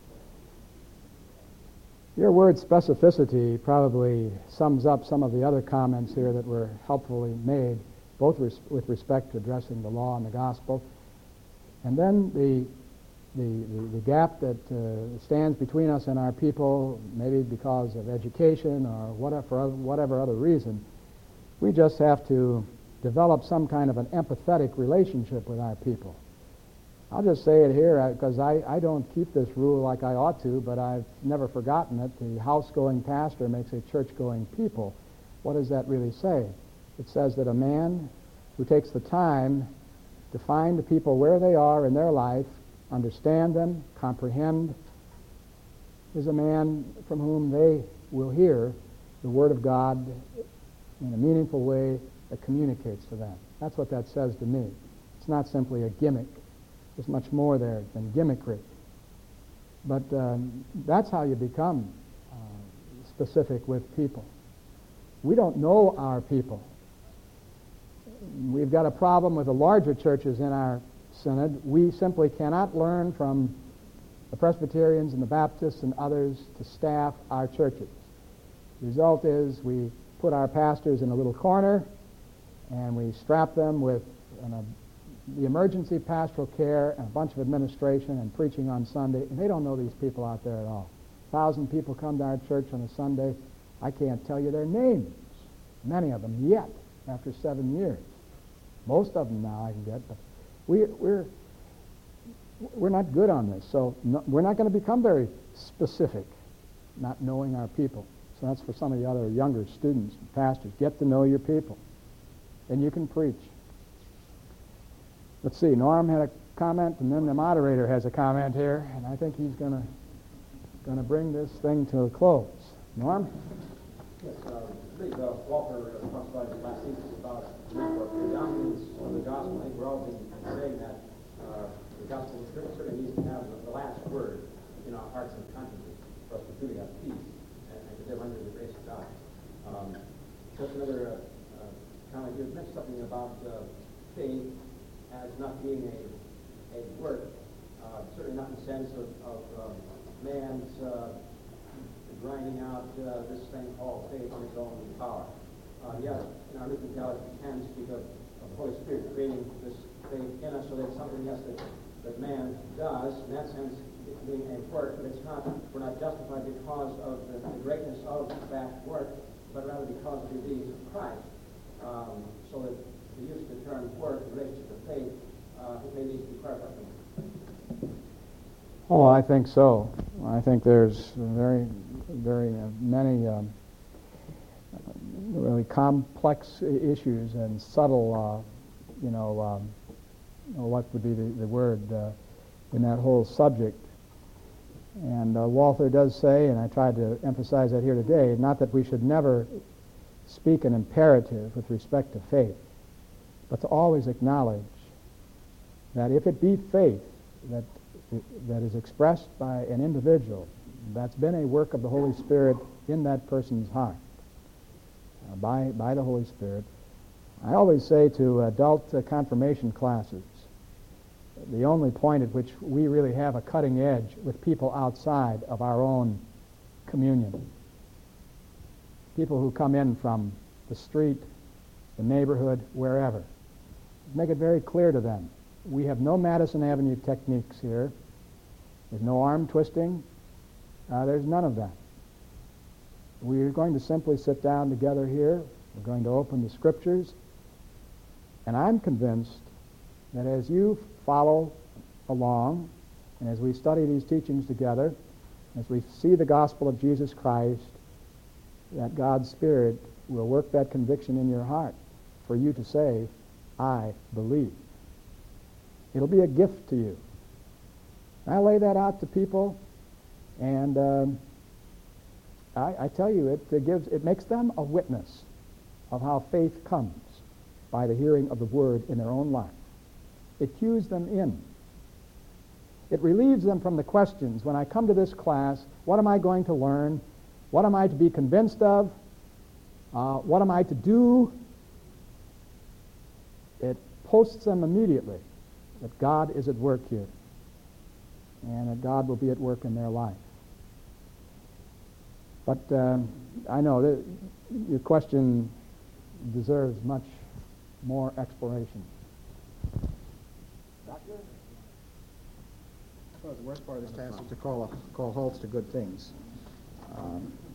Your word specificity probably sums up some of the other comments here that were helpfully made, both with respect to addressing the law and the gospel. And then the gap that stands between us and our people, maybe because of education or whatever other reason, we just have to develop some kind of an empathetic relationship with our people. I'll just say it here because I don't keep this rule like I ought to, but I've never forgotten it. The house-going pastor makes a church-going people. What does that really say? It says that a man who takes the time to find the people where they are in their life, understand them, comprehend, is a man from whom they will hear the Word of God in a meaningful way that communicates to them. That's what that says to me. It's not simply a gimmick. There's much more there than gimmickry. But that's how you become specific with people. We don't know our people. We've got a problem with the larger churches in our synod. We simply cannot learn from the Presbyterians and the Baptists and others to staff our churches. The result is we put our pastors in a little corner and we strap them with the emergency pastoral care and a bunch of administration and preaching on Sunday, and they don't know these people out there at all. 1,000 people come to our church on a Sunday. I can't tell you their names, many of them yet, after 7 years. Most of them now I can get, but we're not good on this, so we're not going to become very specific, not knowing our people. So that's for some of the other younger students and pastors. Get to know your people, and you can preach. Let's see, Norm had a comment, and then the moderator has a comment here, and I think he's going to bring this thing to a close. Norm? Yes, I believe Walter talks about his last thesis about the dominance of the gospel. I think we're all saying that the gospel certainly needs to have the last word in our hearts and consciences for us to truly have peace and to live under the grace of God. Just another comment here. Mentioned something about faith as not being a work, certainly not in the sense of man's grinding out this thing called faith on its own power. Yes, in our Lutheran theology, we can speak of the Holy Spirit creating this faith in us, so that it's something, yes, that man does. In that sense, it's being a work, but it's not. We're not justified because of the greatness of that work, but rather because of the obedience of Christ. So that the use of the term work in relation to faith, it may need to be clarified. Oh, I think so. I think there's very many really complex issues and subtle, what would be the word in that whole subject. And Walther does say, and I tried to emphasize that here today, not that we should never speak an imperative with respect to faith, but to always acknowledge that if it be faith that is expressed by an individual, that's been a work of the Holy Spirit in that person's heart, by the Holy Spirit. I always say to adult confirmation classes, the only point at which we really have a cutting edge with people outside of our own communion, people who come in from the street, the neighborhood, wherever, make it very clear to them. We have no Madison Avenue techniques here. There's no arm twisting. There's none of that. We're going to simply sit down together here. We're going to open the Scriptures. And I'm convinced that as you follow along, and as we study these teachings together, as we see the gospel of Jesus Christ, that God's Spirit will work that conviction in your heart for you to say, I believe. It'll be a gift to you. I lay that out to people, and I tell you, it makes them a witness of how faith comes by the hearing of the Word in their own life. It cues them in. It relieves them from the questions. When I come to this class, what am I going to learn? What am I to be convinced of? What am I to do? It posts them immediately that God is at work here, and that God will be at work in their life. But I know that your question deserves much more exploration. Doctor? Well, the worst part of this task is to call halts to good things.